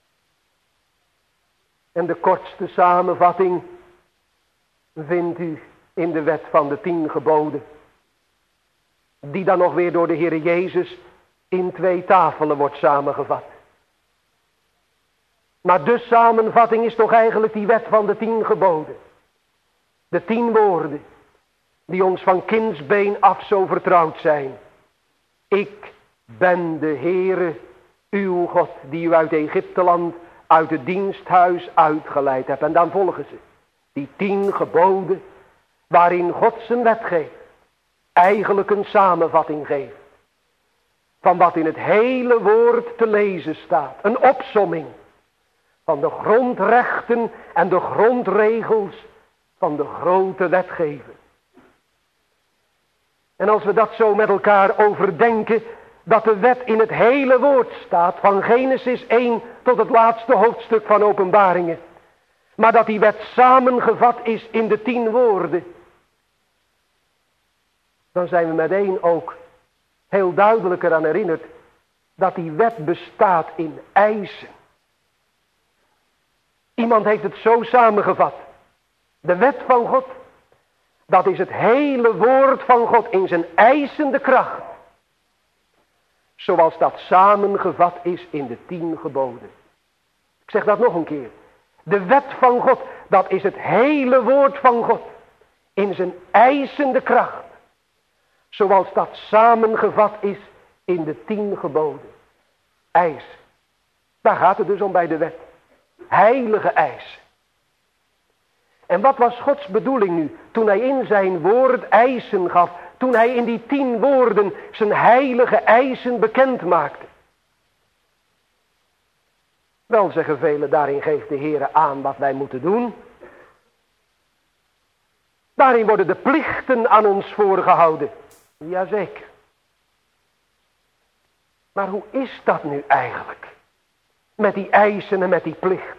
En de kortste samenvatting vindt u in de wet van de tien geboden. Die dan nog weer door de Heere Jezus in twee tafelen wordt samengevat. Maar de samenvatting is toch eigenlijk die wet van de tien geboden. De tien woorden die ons van kindsbeen af zo vertrouwd zijn. Ik ben de Heere, uw God, die u uit Egypteland, uit het diensthuis uitgeleid hebt. En dan volgen ze. Die tien geboden waarin God zijn wet geeft. Eigenlijk een samenvatting geeft. Van wat in het hele woord te lezen staat. Een opsomming van de grondrechten en de grondregels van de grote wetgever. En als we dat zo met elkaar overdenken, dat de wet in het hele woord staat, van Genesis één tot het laatste hoofdstuk van Openbaringen. Maar dat die wet samengevat is in de tien woorden. Dan zijn we meteen ook heel duidelijk eraan herinnerd dat die wet bestaat in eisen. Iemand heeft het zo samengevat. De wet van God, dat is het hele woord van God in zijn eisende kracht. Zoals dat samengevat is in de tien geboden. Ik zeg dat nog een keer. De wet van God, dat is het hele woord van God in zijn eisende kracht. Zoals dat samengevat is in de tien geboden. Eis. Daar gaat het dus om bij de wet. Heilige eis. En wat was Gods bedoeling nu toen hij in zijn woord eisen gaf? Toen hij in die tien woorden zijn heilige eisen bekend maakte? Wel, zeggen velen, daarin geeft de Heere aan wat wij moeten doen. Daarin worden de plichten aan ons voorgehouden. Jazeker. Maar hoe is dat nu eigenlijk? Met die eisen en met die plichten.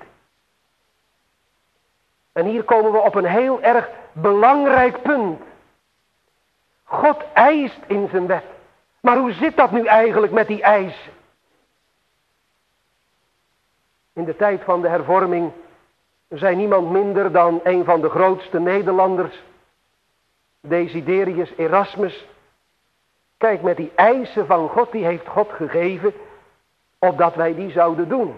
En hier komen we op een heel erg belangrijk punt. God eist in zijn wet. Maar hoe zit dat nu eigenlijk met die eisen? In de tijd van de hervorming zei niemand minder dan een van de grootste Nederlanders, Desiderius Erasmus. Kijk, met die eisen van God, die heeft God gegeven, opdat wij die zouden doen.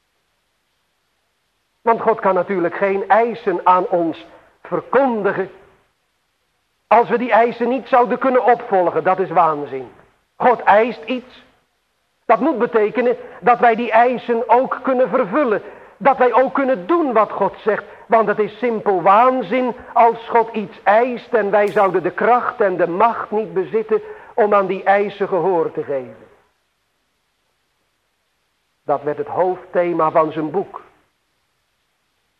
Want God kan natuurlijk geen eisen aan ons verkondigen, als we die eisen niet zouden kunnen opvolgen. Dat is waanzin. God eist iets. Dat moet betekenen dat wij die eisen ook kunnen vervullen. Dat wij ook kunnen doen wat God zegt. Want het is simpel waanzin als God iets eist en wij zouden de kracht en de macht niet bezitten om aan die eisen gehoor te geven. Dat werd het hoofdthema van zijn boek.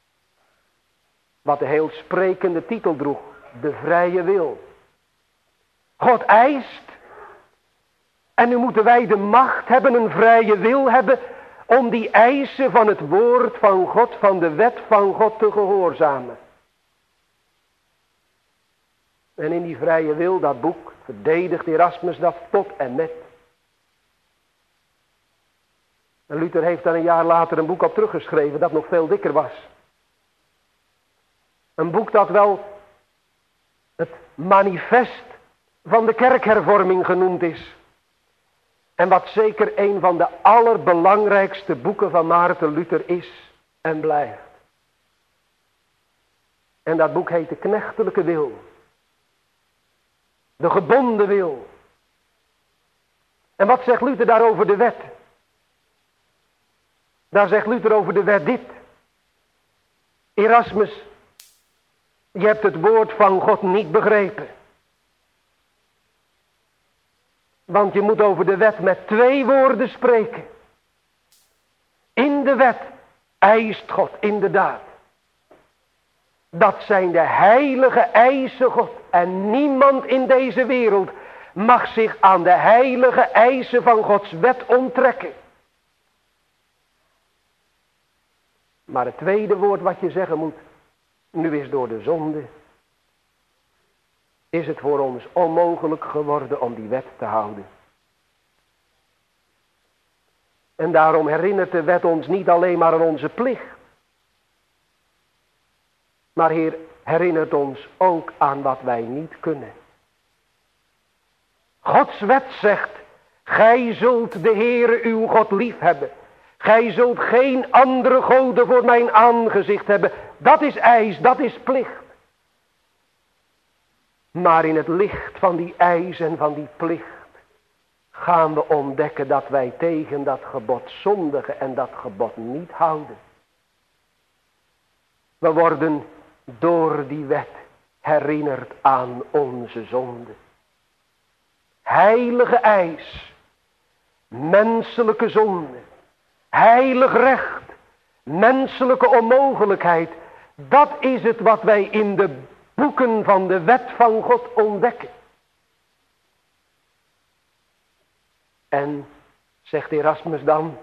wat de heel sprekende titel droeg, de vrije wil. God eist, en nu moeten wij de macht hebben, een vrije wil hebben, om die eisen van het woord van God, van de wet van God te gehoorzamen. En in die vrije wil, dat boek, verdedigt Erasmus dat tot en met. En Luther heeft daar een jaar later een boek op teruggeschreven dat nog veel dikker was. Een boek dat wel het manifest van de kerkhervorming genoemd is. En wat zeker een van de allerbelangrijkste boeken van Maarten Luther is en blijft. En dat boek heet de knechtelijke wil. De gebonden wil. En wat zegt Luther daar over de wet? Daar zegt Luther over de wet dit. Erasmus, je hebt het woord van God niet begrepen. Want je moet over de wet met twee woorden spreken. In de wet eist God inderdaad. Dat zijn de heilige eisen God. En niemand in deze wereld mag zich aan de heilige eisen van Gods wet onttrekken. Maar het tweede woord wat je zeggen moet, nu is door de zonde, is het voor ons onmogelijk geworden om die wet te houden. En daarom herinnert de wet ons niet alleen maar aan onze plicht. Maar Heer, herinnert ons ook aan wat wij niet kunnen. Gods wet zegt, gij zult de Heere uw God lief hebben. Gij zult geen andere goden voor mijn aangezicht hebben. Dat is eis, dat is plicht. Maar in het licht van die eis en van die plicht gaan we ontdekken dat wij tegen dat gebod zondigen en dat gebod niet houden. We worden door die wet herinnerd aan onze zonde. Heilige eis, menselijke zonde, heilig recht, menselijke onmogelijkheid. Dat is het wat wij in de boeken van de wet van God ontdekken. En, zegt Erasmus dan,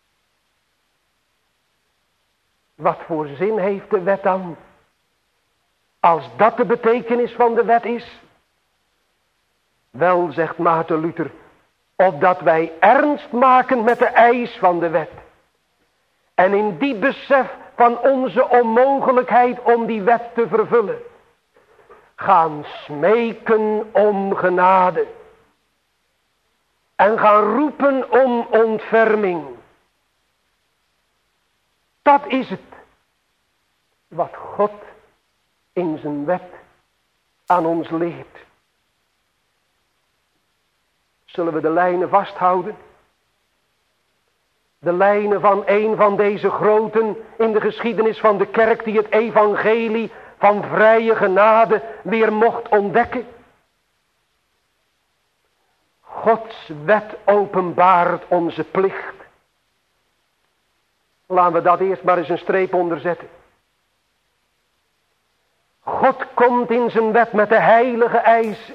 wat voor zin heeft de wet dan? Als dat de betekenis van de wet is? Wel, zegt Maarten Luther, opdat wij ernst maken met de eis van de wet. En in die besef van onze onmogelijkheid om die wet te vervullen, gaan smeken om genade. En gaan roepen om ontferming. Dat is het wat God in zijn wet aan ons leert. Zullen we de lijnen vasthouden? De lijnen van een van deze groten in de geschiedenis van de kerk die het evangelie van vrije genade weer mocht ontdekken. Gods wet openbaart onze plicht. Laten we dat eerst maar eens een streep onder zetten. God komt in zijn wet met de heilige eisen.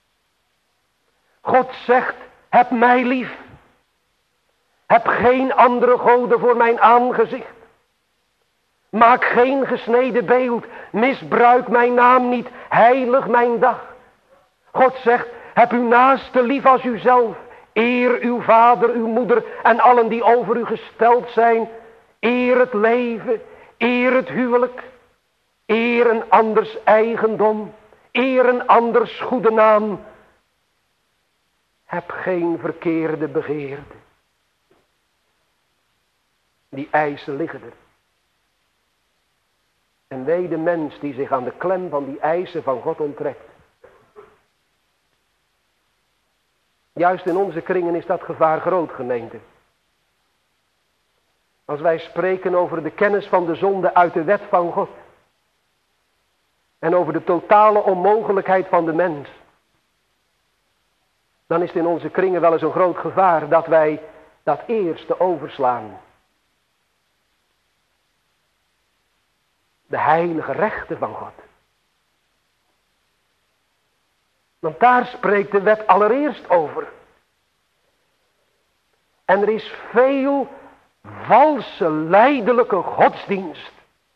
God zegt, heb mij lief. Heb geen andere goden voor mijn aangezicht. Maak geen gesneden beeld. Misbruik mijn naam niet. Heilig mijn dag. God zegt, heb uw naaste lief als uzelf. Eer uw vader, uw moeder en allen die over u gesteld zijn. Eer het leven. Eer het huwelijk. Eer een anders eigendom. Eer een anders goede naam. Heb geen verkeerde begeerte. Die eisen liggen er. En wee de mens die zich aan de klem van die eisen van God onttrekt. Juist in onze kringen is dat gevaar groot, gemeente. Als wij spreken over de kennis van de zonde uit de wet van God. En over de totale onmogelijkheid van de mens. Dan is het in onze kringen wel eens een groot gevaar dat wij dat eerste overslaan. De heilige rechten van God. Want daar spreekt de wet allereerst over. En er is veel valse, lijdelijke godsdienst.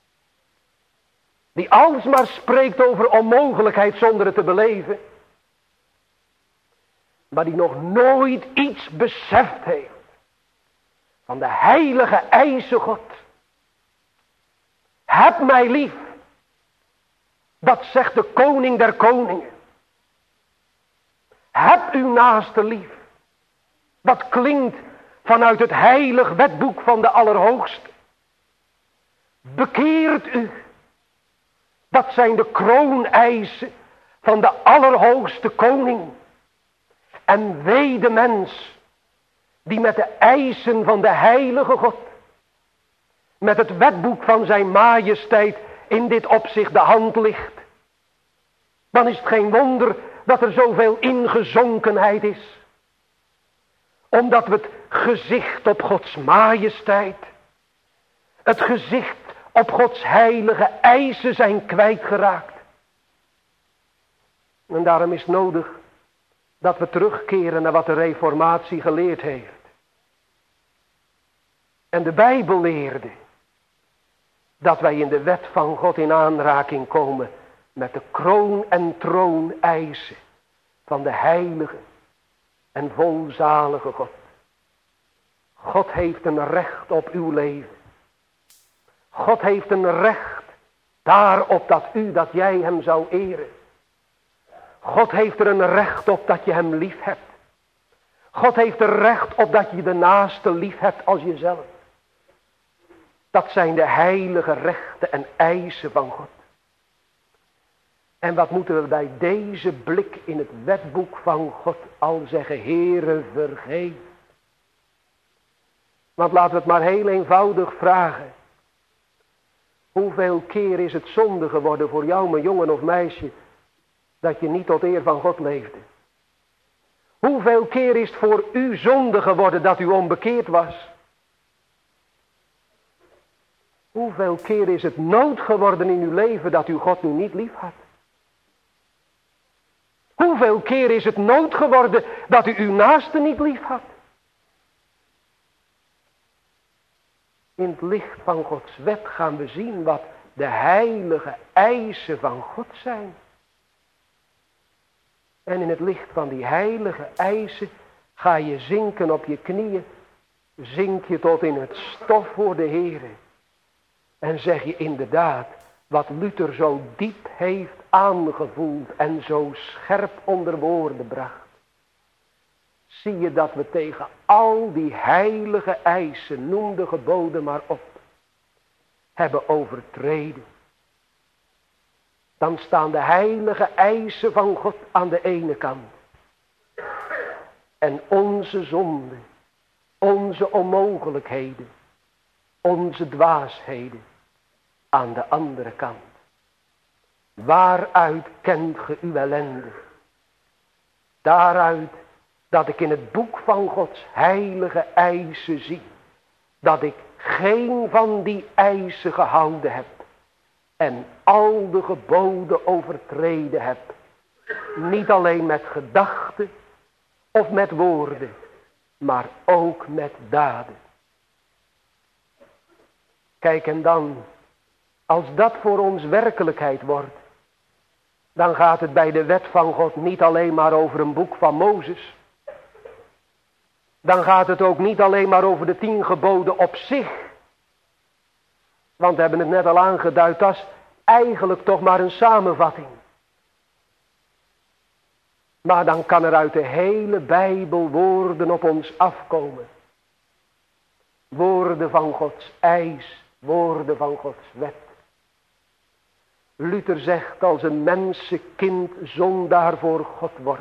Die alsmaar spreekt over onmogelijkheid zonder het te beleven. Maar die nog nooit iets beseft heeft van de heilige eisen God. Heb mij lief. Dat zegt de koning der koningen. Heb uw naaste lief. Dat klinkt vanuit het heilig wetboek van de Allerhoogste. Bekeert u. Dat zijn de krooneisen van de Allerhoogste Koning. En wee de mens die met de eisen van de heilige God, met het wetboek van zijn majesteit in dit opzicht de hand ligt. Dan is het geen wonder dat er zoveel ingezonkenheid is. Omdat we het gezicht op Gods majesteit, het gezicht op Gods heilige eisen zijn kwijtgeraakt. En daarom is het nodig dat we terugkeren naar wat de Reformatie geleerd heeft. En de Bijbel leerde dat wij in de wet van God in aanraking komen met de kroon en troon eisen van de heilige en volzalige God. God heeft een recht op uw leven. God heeft een recht daarop dat u, dat jij hem zou eren. God heeft er een recht op dat je hem lief hebt. God heeft er recht op dat je de naaste lief hebt als jezelf. Dat zijn de heilige rechten en eisen van God. En wat moeten we bij deze blik in het wetboek van God al zeggen? Heere, vergeef. Want laten we het maar heel eenvoudig vragen. Hoeveel keer is het zonde geworden voor jou, mijn jongen of meisje, dat je niet tot eer van God leefde? Hoeveel keer is het voor u zonde geworden dat u onbekeerd was? Hoeveel keer is het nood geworden in uw leven dat u God nu niet lief had? Hoeveel keer is het nood geworden dat u uw naaste niet lief had? In het licht van Gods wet gaan we zien wat de heilige eisen van God zijn. En in het licht van die heilige eisen ga je zinken op je knieën. Zink je tot in het stof voor de Heere. En zeg je inderdaad wat Luther zo diep heeft aangevoeld en zo scherp onder woorden bracht. Zie je dat we tegen al die heilige eisen, noem de geboden maar op, hebben overtreden. Dan staan de heilige eisen van God aan de ene kant. En onze zonden, onze onmogelijkheden, onze dwaasheden aan de andere kant. Waaruit kent ge uw ellende? Daaruit dat ik in het boek van Gods heilige eisen zie, dat ik geen van die eisen gehouden heb en al de geboden overtreden heb. Niet alleen met gedachten of met woorden, maar ook met daden. Kijk, en dan, als dat voor ons werkelijkheid wordt, dan gaat het bij de wet van God niet alleen maar over een boek van Mozes. Dan gaat het ook niet alleen maar over de tien geboden op zich. Want we hebben het net al aangeduid, dat is eigenlijk toch maar een samenvatting. Maar dan kan er uit de hele Bijbel woorden op ons afkomen. Woorden van Gods eis, woorden van Gods wet. Luther zegt, als een mensenkind zondaar voor God wordt,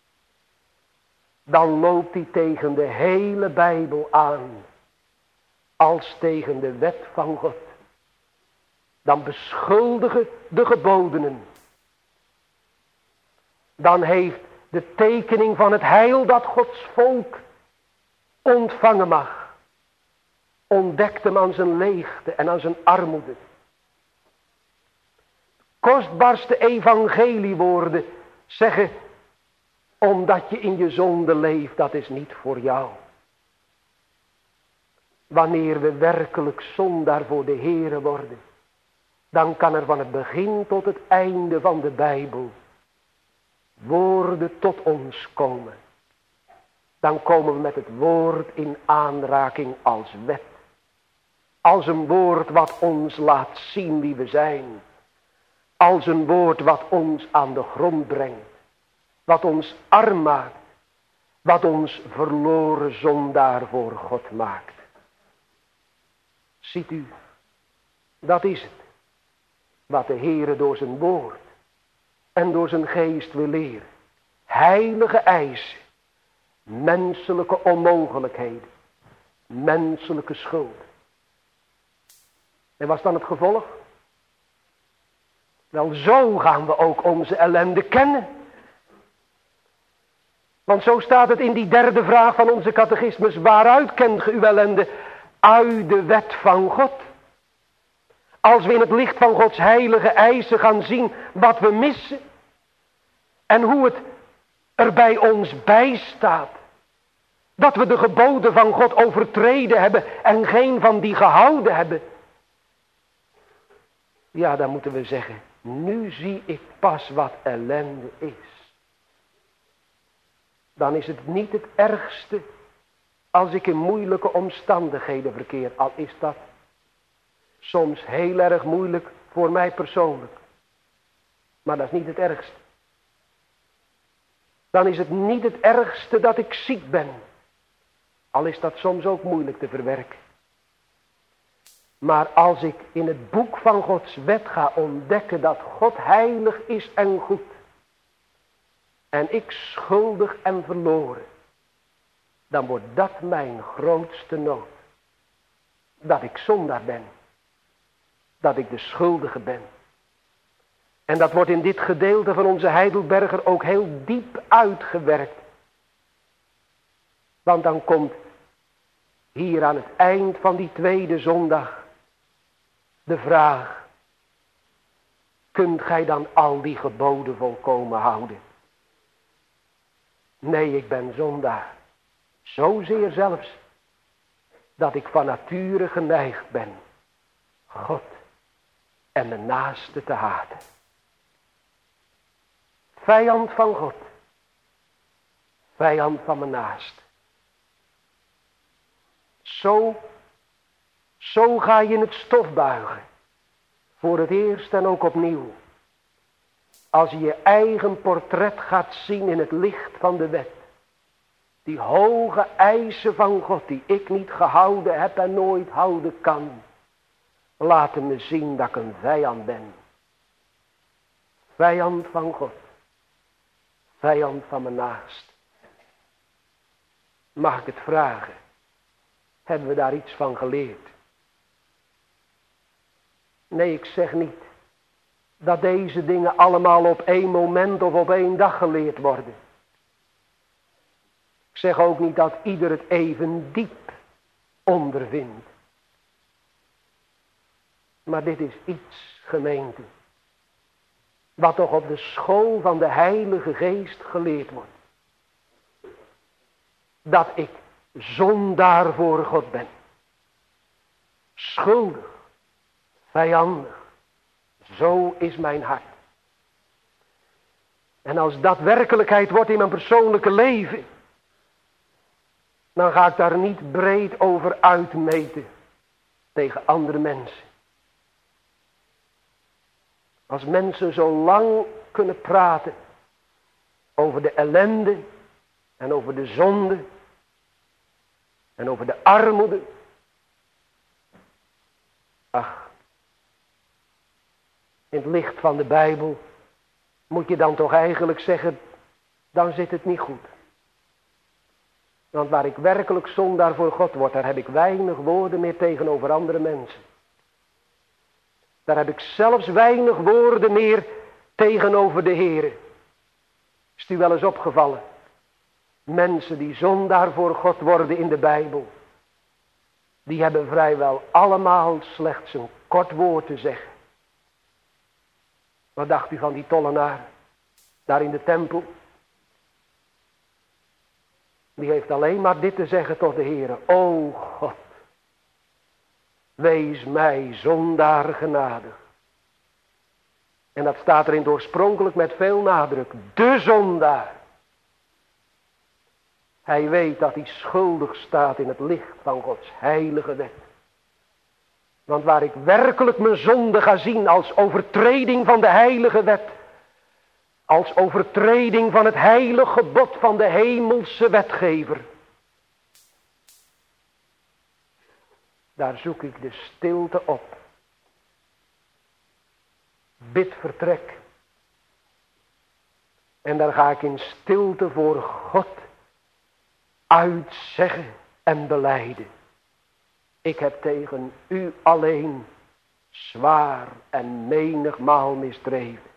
dan loopt hij tegen de hele Bijbel aan, als tegen de wet van God. Dan beschuldigen de gebodenen. Dan heeft de tekening van het heil dat Gods volk ontvangen mag, ontdekt hem aan zijn leegte en aan zijn armoede. kostbaarste evangeliewoorden zeggen, omdat je in je zonde leeft, dat is niet voor jou. Wanneer we werkelijk zondaar voor de Heere worden, dan kan er van het begin tot het einde van de Bijbel woorden tot ons komen. Dan komen we met het woord in aanraking als wet. Als een woord wat ons laat zien wie we zijn. Als een woord wat ons aan de grond brengt. Wat ons arm maakt. Wat ons verloren zondaar voor God maakt. Ziet u, dat is het. Wat de Heere door zijn woord en door zijn geest wil leren. Heilige eisen. Menselijke onmogelijkheden. Menselijke schuld. En was dan het gevolg? Wel, zo gaan we ook onze ellende kennen. Want zo staat het in die derde vraag van onze catechismus. Waaruit kent ge uw ellende? Uit de wet van God. Als we in het licht van Gods heilige eisen gaan zien wat we missen. En hoe het er bij ons bij staat. Dat we de geboden van God overtreden hebben en geen van die gehouden hebben. Ja, dan moeten we zeggen, nu zie ik pas wat ellende is. Dan is het niet het ergste als ik in moeilijke omstandigheden verkeer. Al is dat soms heel erg moeilijk voor mij persoonlijk. Maar dat is niet het ergste. Dan is het niet het ergste dat ik ziek ben. Al is dat soms ook moeilijk te verwerken. Maar als ik in het boek van Gods wet ga ontdekken dat God heilig is en goed. En ik schuldig en verloren. Dan wordt dat mijn grootste nood. Dat ik zondaar ben. Dat ik de schuldige ben. En dat wordt in dit gedeelte van onze Heidelberger ook heel diep uitgewerkt. Want dan komt hier aan het eind van die tweede zondag de vraag. Kunt gij dan al die geboden volkomen houden? Nee, ik ben zondaar. Zozeer zelfs dat ik van nature geneigd ben God en de naaste te haten. Vijand van God. Vijand van mijn naast. Zo, zo ga je in het stof buigen. Voor het eerst en ook opnieuw. Als je je eigen portret gaat zien in het licht van de wet. Die hoge eisen van God die ik niet gehouden heb en nooit houden kan. Laten me zien dat ik een vijand ben. Vijand van God. Vijand van mijn naast. Mag ik het vragen? Hebben we daar iets van geleerd? Nee, ik zeg niet dat deze dingen allemaal op één moment of op één dag geleerd worden. Ik zeg ook niet dat ieder het even diep ondervindt. Maar dit is iets, gemeente, wat toch op de school van de Heilige Geest geleerd wordt. Dat ik zondaar voor God ben. Schuldig, vijandig. Zo is mijn hart. En als dat werkelijkheid wordt in mijn persoonlijke leven, dan ga ik daar niet breed over uitmeten tegen andere mensen. Als mensen zo lang kunnen praten over de ellende en over de zonde en over de armoede. Ach, in het licht van de Bijbel moet je dan toch eigenlijk zeggen, dan zit het niet goed. Want waar ik werkelijk zondaar voor God word, daar heb ik weinig woorden meer tegenover andere mensen. Daar heb ik zelfs weinig woorden meer tegenover de Heere. Is het u wel eens opgevallen? Mensen die zondaar voor God worden in de Bijbel, die hebben vrijwel allemaal slechts een kort woord te zeggen. Wat dacht u van die tollenaar? Daar in de tempel. Die heeft alleen maar dit te zeggen tot de Heere. O God. Wees mij zondaar genadig. En dat staat erin oorspronkelijk met veel nadruk. De zondaar. Hij weet dat hij schuldig staat in het licht van Gods heilige wet. Want waar ik werkelijk mijn zonde ga zien als overtreding van de heilige wet. Als overtreding van het heilige gebod van de hemelse wetgever. Daar zoek ik de stilte op. Bid vertrek. En daar ga ik in stilte voor God uitzeggen en belijden. Ik heb tegen u alleen zwaar en menigmaal misdreven.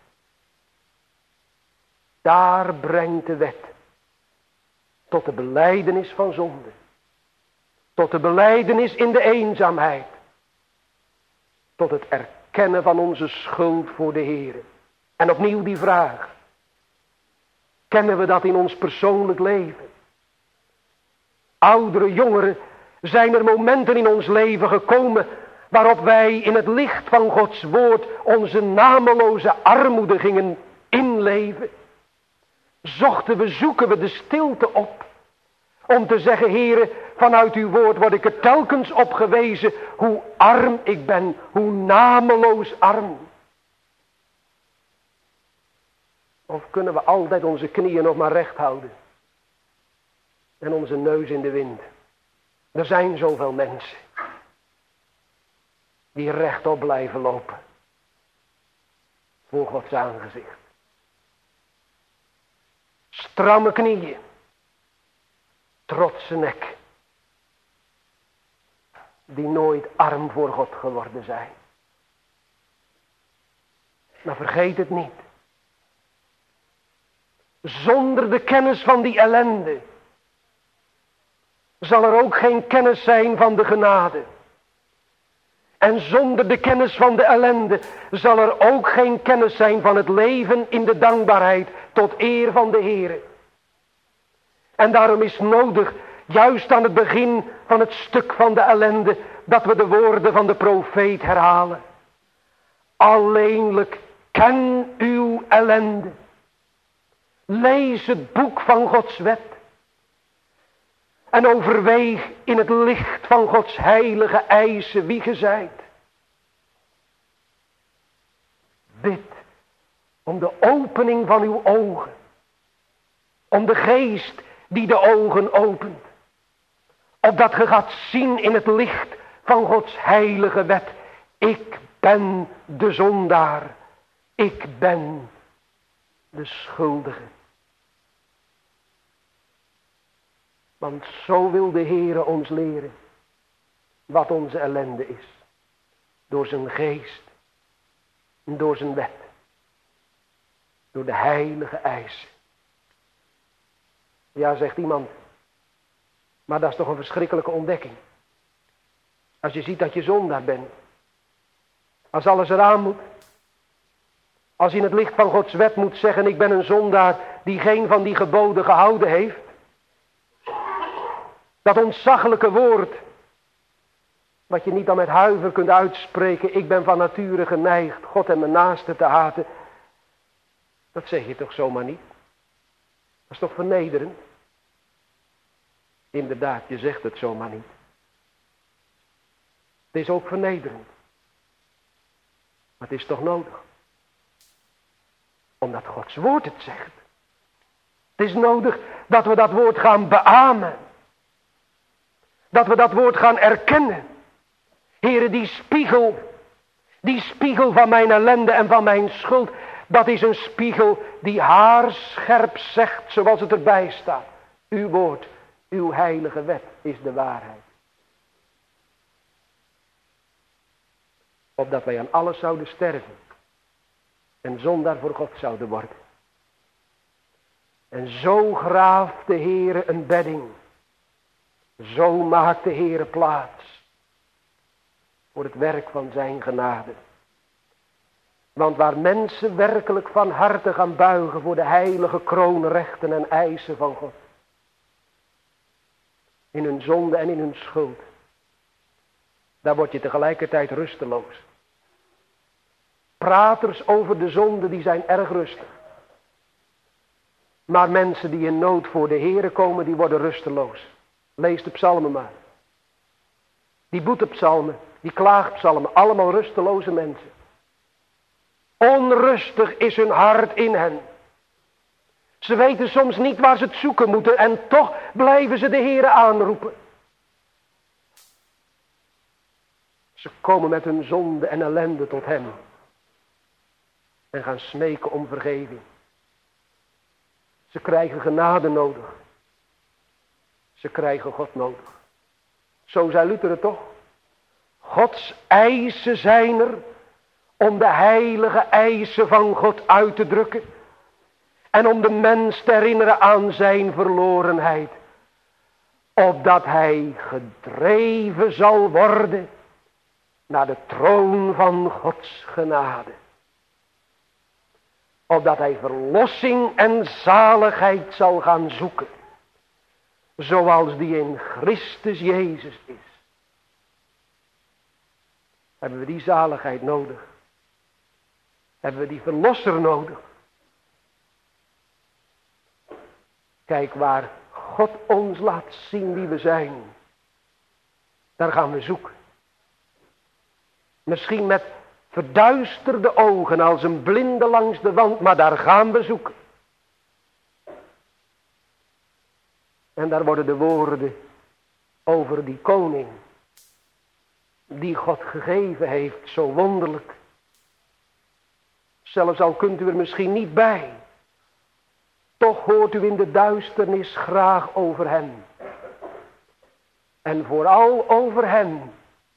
Daar brengt de wet tot de belijdenis van zonde. Tot de belijdenis in de eenzaamheid. Tot het erkennen van onze schuld voor de Heer. En opnieuw die vraag. Kennen we dat in ons persoonlijk leven? Oudere, jongeren, zijn er momenten in ons leven gekomen waarop wij in het licht van Gods woord onze nameloze armoede gingen inleven? Zochten we, zoeken we de stilte op om te zeggen, Heere, vanuit uw woord word ik er telkens op gewezen hoe arm ik ben, hoe nameloos arm. Of kunnen we altijd onze knieën nog maar recht houden en onze neus in de wind? Er zijn zoveel mensen die rechtop blijven lopen voor Gods aangezicht. Stramme knieën, trotse nek, die nooit arm voor God geworden zijn. Maar vergeet het niet. Zonder de kennis van die ellende zal er ook geen kennis zijn van de genade. En zonder de kennis van de ellende zal er ook geen kennis zijn van het leven in de dankbaarheid tot eer van de Heere. En daarom is nodig, juist aan het begin van het stuk van de ellende, dat we de woorden van de profeet herhalen. Alleenlijk ken uw ellende. Lees het boek van Gods wet. En overweeg in het licht van Gods heilige eisen wie ge zijt. Bid om de opening van uw ogen. Om de geest die de ogen opent. Opdat ge gaat zien in het licht van Gods heilige wet. Ik ben de zondaar. Ik ben de schuldige. Want zo wil de Heere ons leren wat onze ellende is. Door zijn geest. Door zijn wet. Door de heilige eisen. Ja, zegt iemand. Maar dat is toch een verschrikkelijke ontdekking. Als je ziet dat je zondaar bent. Als alles eraan moet. Als je in het licht van Gods wet moet zeggen, ik ben een zondaar die geen van die geboden gehouden heeft. Dat ontzaglijke woord, wat je niet dan met huiver kunt uitspreken, ik ben van nature geneigd God en mijn naaste te haten. Dat zeg je toch zomaar niet? Dat is toch vernederend? Inderdaad, je zegt het zomaar niet. Het is ook vernederend. Maar het is toch nodig? Omdat Gods woord het zegt. Het is nodig dat we dat woord gaan beamen. Dat we dat woord gaan erkennen. Heere, die spiegel, die spiegel van mijn ellende en van mijn schuld, dat is een spiegel die haarscherp zegt zoals het erbij staat. Uw woord, uw heilige wet is de waarheid. Opdat wij aan alles zouden sterven en zondaar voor God zouden worden. En zo graaft de Heere een bedding. Zo maakt de Heere plaats voor het werk van zijn genade. Want waar mensen werkelijk van harte gaan buigen voor de heilige kroonrechten en eisen van God. In hun zonde en in hun schuld. Daar word je tegelijkertijd rusteloos. Praters over de zonde die zijn erg rustig. Maar mensen die in nood voor de Here komen, die worden rusteloos. Lees de psalmen maar. Die boetepsalmen, die klaagpsalmen, allemaal rusteloze mensen. Onrustig is hun hart in hen. Ze weten soms niet waar ze het zoeken moeten en toch blijven ze de Here aanroepen. Ze komen met hun zonde en ellende tot hem. En gaan smeken om vergeving. Ze krijgen genade nodig. Ze krijgen God nodig. Zo zei Luther het toch? Gods eisen zijn er om de heilige eisen van God uit te drukken. En om de mens te herinneren aan zijn verlorenheid. Opdat hij gedreven zal worden naar de troon van Gods genade. Opdat hij verlossing en zaligheid zal gaan zoeken. Zoals die in Christus Jezus is. Hebben we die zaligheid nodig? Hebben we die verlosser nodig? Kijk, waar God ons laat zien wie we zijn. Daar gaan we zoeken. Misschien met verduisterde ogen als een blinde langs de wand, maar daar gaan we zoeken. En daar worden de woorden over die koning, die God gegeven heeft, zo wonderlijk. Zelfs al kunt u er misschien niet bij, toch hoort u in de duisternis graag over hem. En vooral over hem.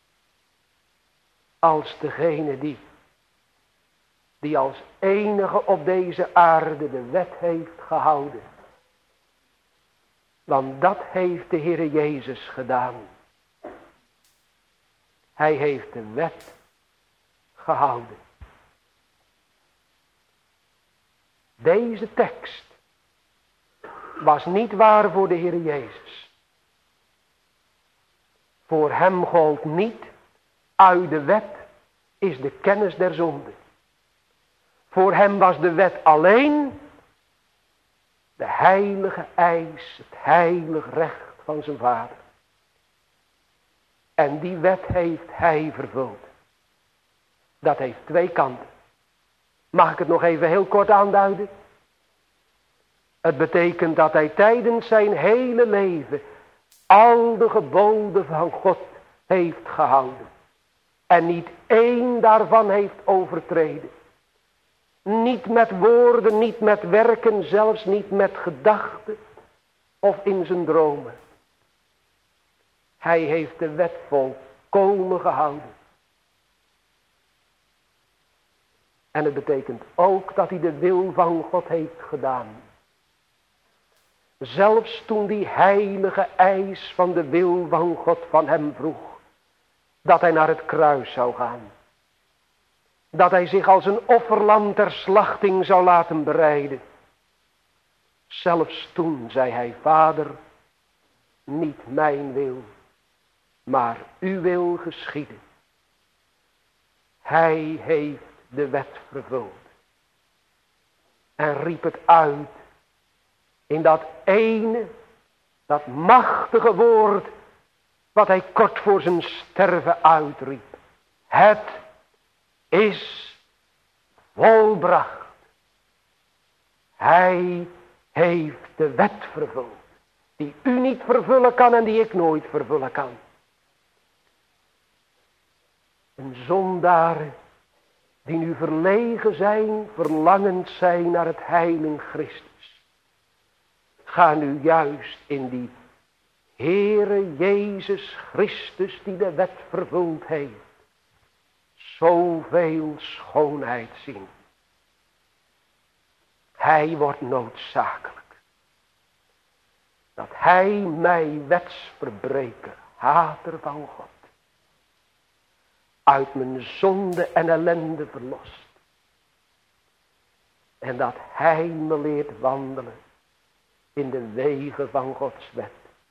Als degene die, die als enige op deze aarde de wet heeft gehouden. Want dat heeft de Heere Jezus gedaan. Hij heeft de wet gehouden. Deze tekst was niet waar voor de Heere Jezus. Voor hem gold niet, uit de wet is de kennis der zonde. Voor hem was de wet alleen de heilige eis, het heilig recht van zijn vader. En die wet heeft hij vervuld. Dat heeft twee kanten. Mag ik het nog even heel kort aanduiden? Het betekent dat hij tijdens zijn hele leven al de geboden van God heeft gehouden. En niet één daarvan heeft overtreden. Niet met woorden, niet met werken, zelfs niet met gedachten of in zijn dromen. Hij heeft de wet volkomen gehouden. En het betekent ook dat hij de wil van God heeft gedaan. Zelfs toen die heilige eis van de wil van God van hem vroeg. Dat hij naar het kruis zou gaan. Dat hij zich als een offerlam ter slachting zou laten bereiden. Zelfs toen zei hij, Vader, niet mijn wil, maar uw wil geschieden. Hij heeft de wet vervuld. En riep het uit in dat ene, dat machtige woord, wat hij kort voor zijn sterven uitriep. Het is volbracht. Hij heeft de wet vervuld. Die u niet vervullen kan en die ik nooit vervullen kan. Een zondaar die nu verlegen zijn, verlangend zijn naar het heilig Christus. Ga nu juist in die Heere Jezus Christus die de wet vervuld heeft. Zoveel schoonheid zien. Hij wordt noodzakelijk. Dat hij mij wetsverbreker, hater van God, uit mijn zonde en ellende verlost. En dat hij me leert wandelen in de wegen van Gods wet.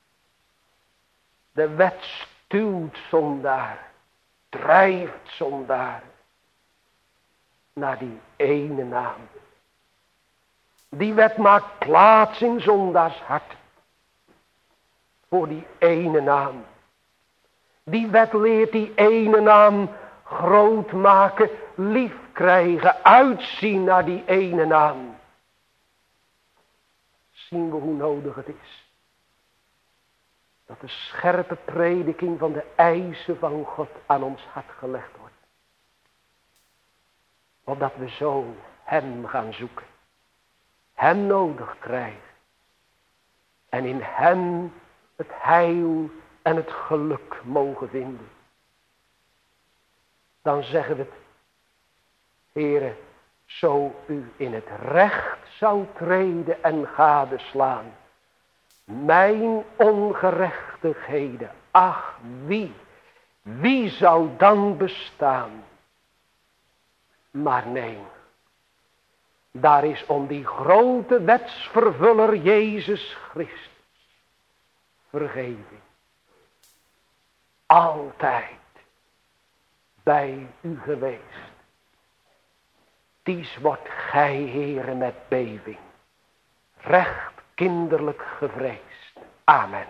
De wet stuwt zondaar, drijft zondaar naar die ene naam. Die wet maakt plaats in zondaars hart voor die ene naam. Die wet leert die ene naam groot maken, lief krijgen, uitzien naar die ene naam. Zien we hoe nodig het is dat de scherpe prediking van de eisen van God aan ons hart gelegd wordt. Opdat we zo hem gaan zoeken, hem nodig krijgen en in hem het heil en het geluk mogen vinden. Dan zeggen we het, Heere, zo u in het recht zou treden en gadeslaan mijn ongerechtigheden, ach wie, wie zou dan bestaan? Maar nee, daar is om die grote wetsvervuller Jezus Christus vergeving altijd bij u geweest. Dies wordt gij, Heere, met beving recht kinderlijk gevreesd. Amen.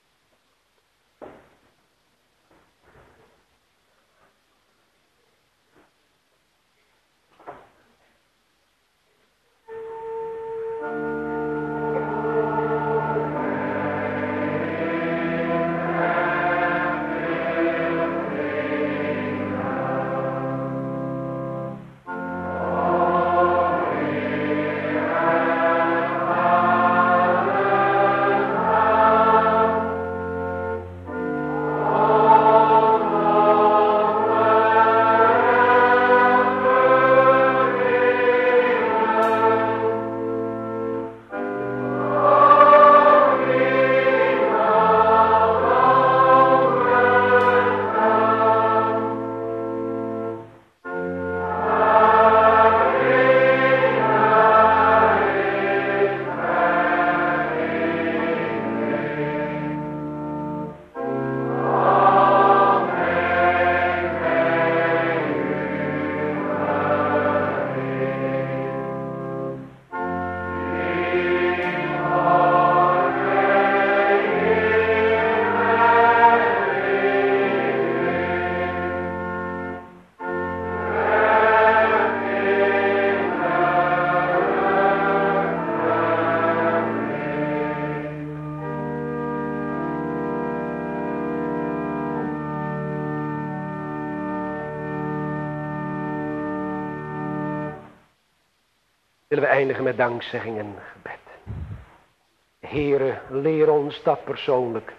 Willen we eindigen met dankzegging en gebed. Heere, leer ons dat persoonlijk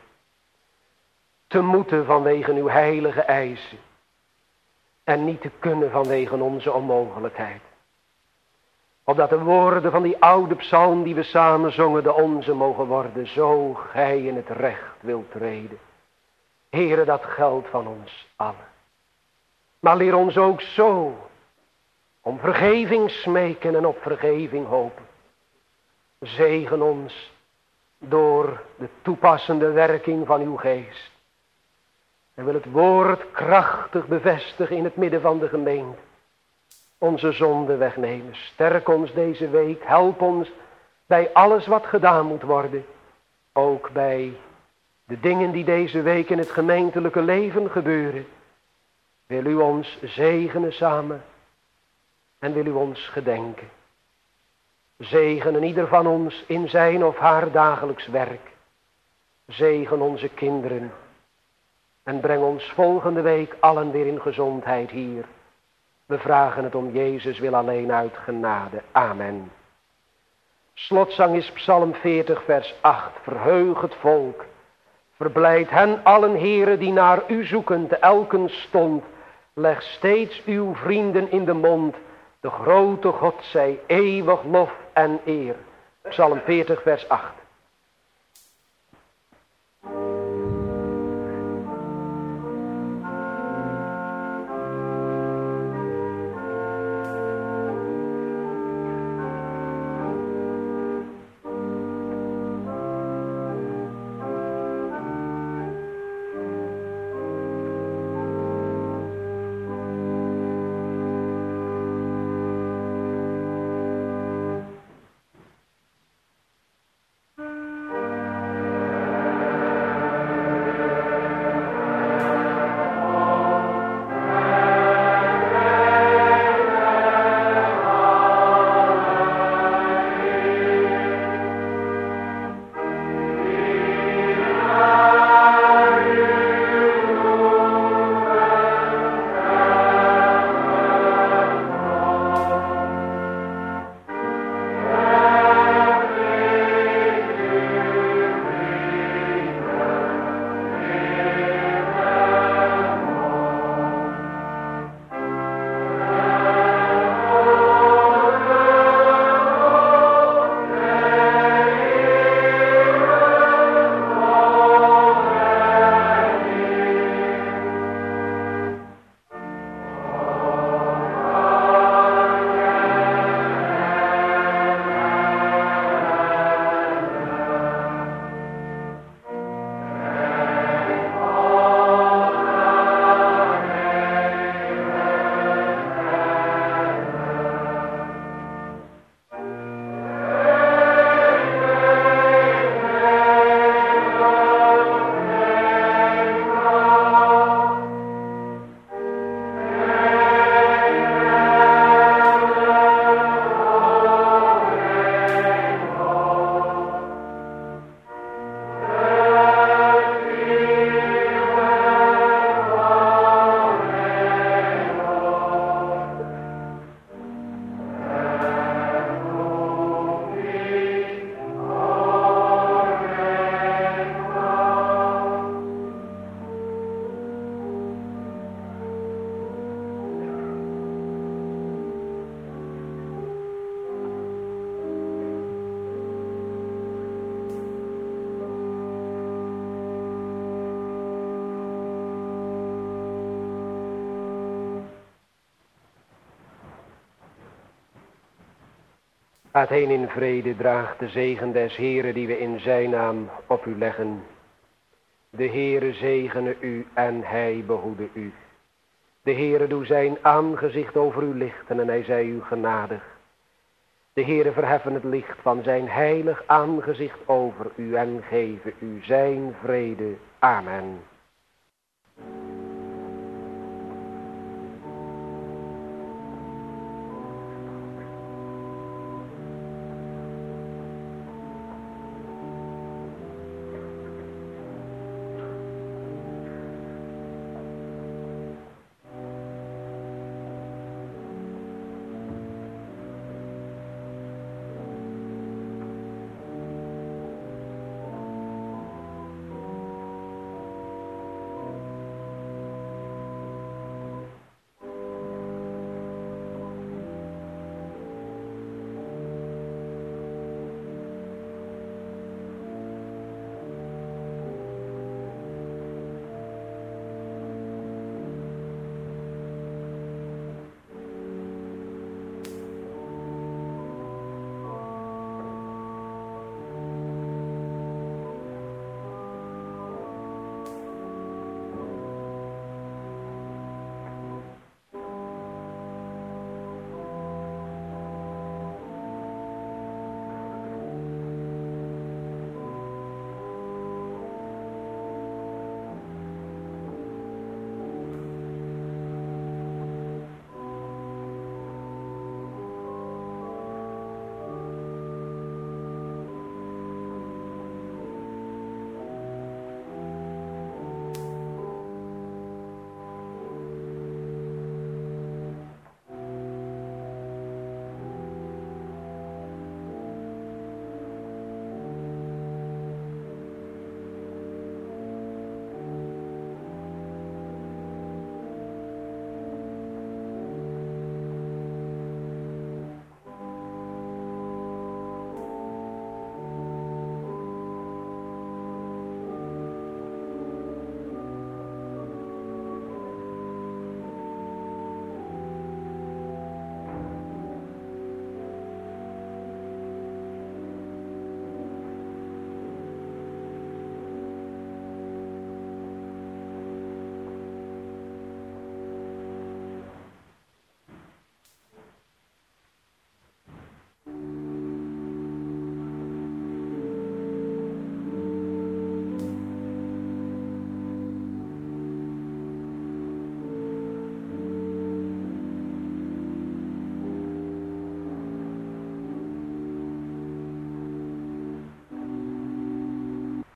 te moeten vanwege uw heilige eisen en niet te kunnen vanwege onze onmogelijkheid. Opdat de woorden van die oude psalm die we samen zongen de onze mogen worden, zo gij in het recht wilt treden. Heere, dat geldt van ons allen. Maar leer ons ook zo om vergeving smeken en op vergeving hopen. Zegen ons door de toepassende werking van uw geest. En wil het woord krachtig bevestigen in het midden van de gemeente. Onze zonde wegnemen. Sterk ons deze week. Help ons bij alles wat gedaan moet worden. Ook bij de dingen die deze week in het gemeentelijke leven gebeuren. Wil u ons zegenen samen. En wil u ons gedenken. Zegenen ieder van ons in zijn of haar dagelijks werk. Zegen onze kinderen. En breng ons volgende week allen weer in gezondheid hier. We vragen het om Jezus wil alleen uit genade. Amen. Slotzang is Psalm veertig vers acht. Verheug het volk. Verblijd hen allen heren die naar u zoeken te elken stond. Leg steeds uw vrienden in de mond. De grote God zij eeuwig lof en eer. Psalm veertig vers acht. Gaat heen in vrede, draagt de zegen des Heeren die we in zijn naam op u leggen. De Heere zegene u en hij behoede u. De Heere doe zijn aangezicht over u lichten en hij zij u genadig. De Heere verheffen het licht van zijn heilig aangezicht over u en geven u zijn vrede. Amen.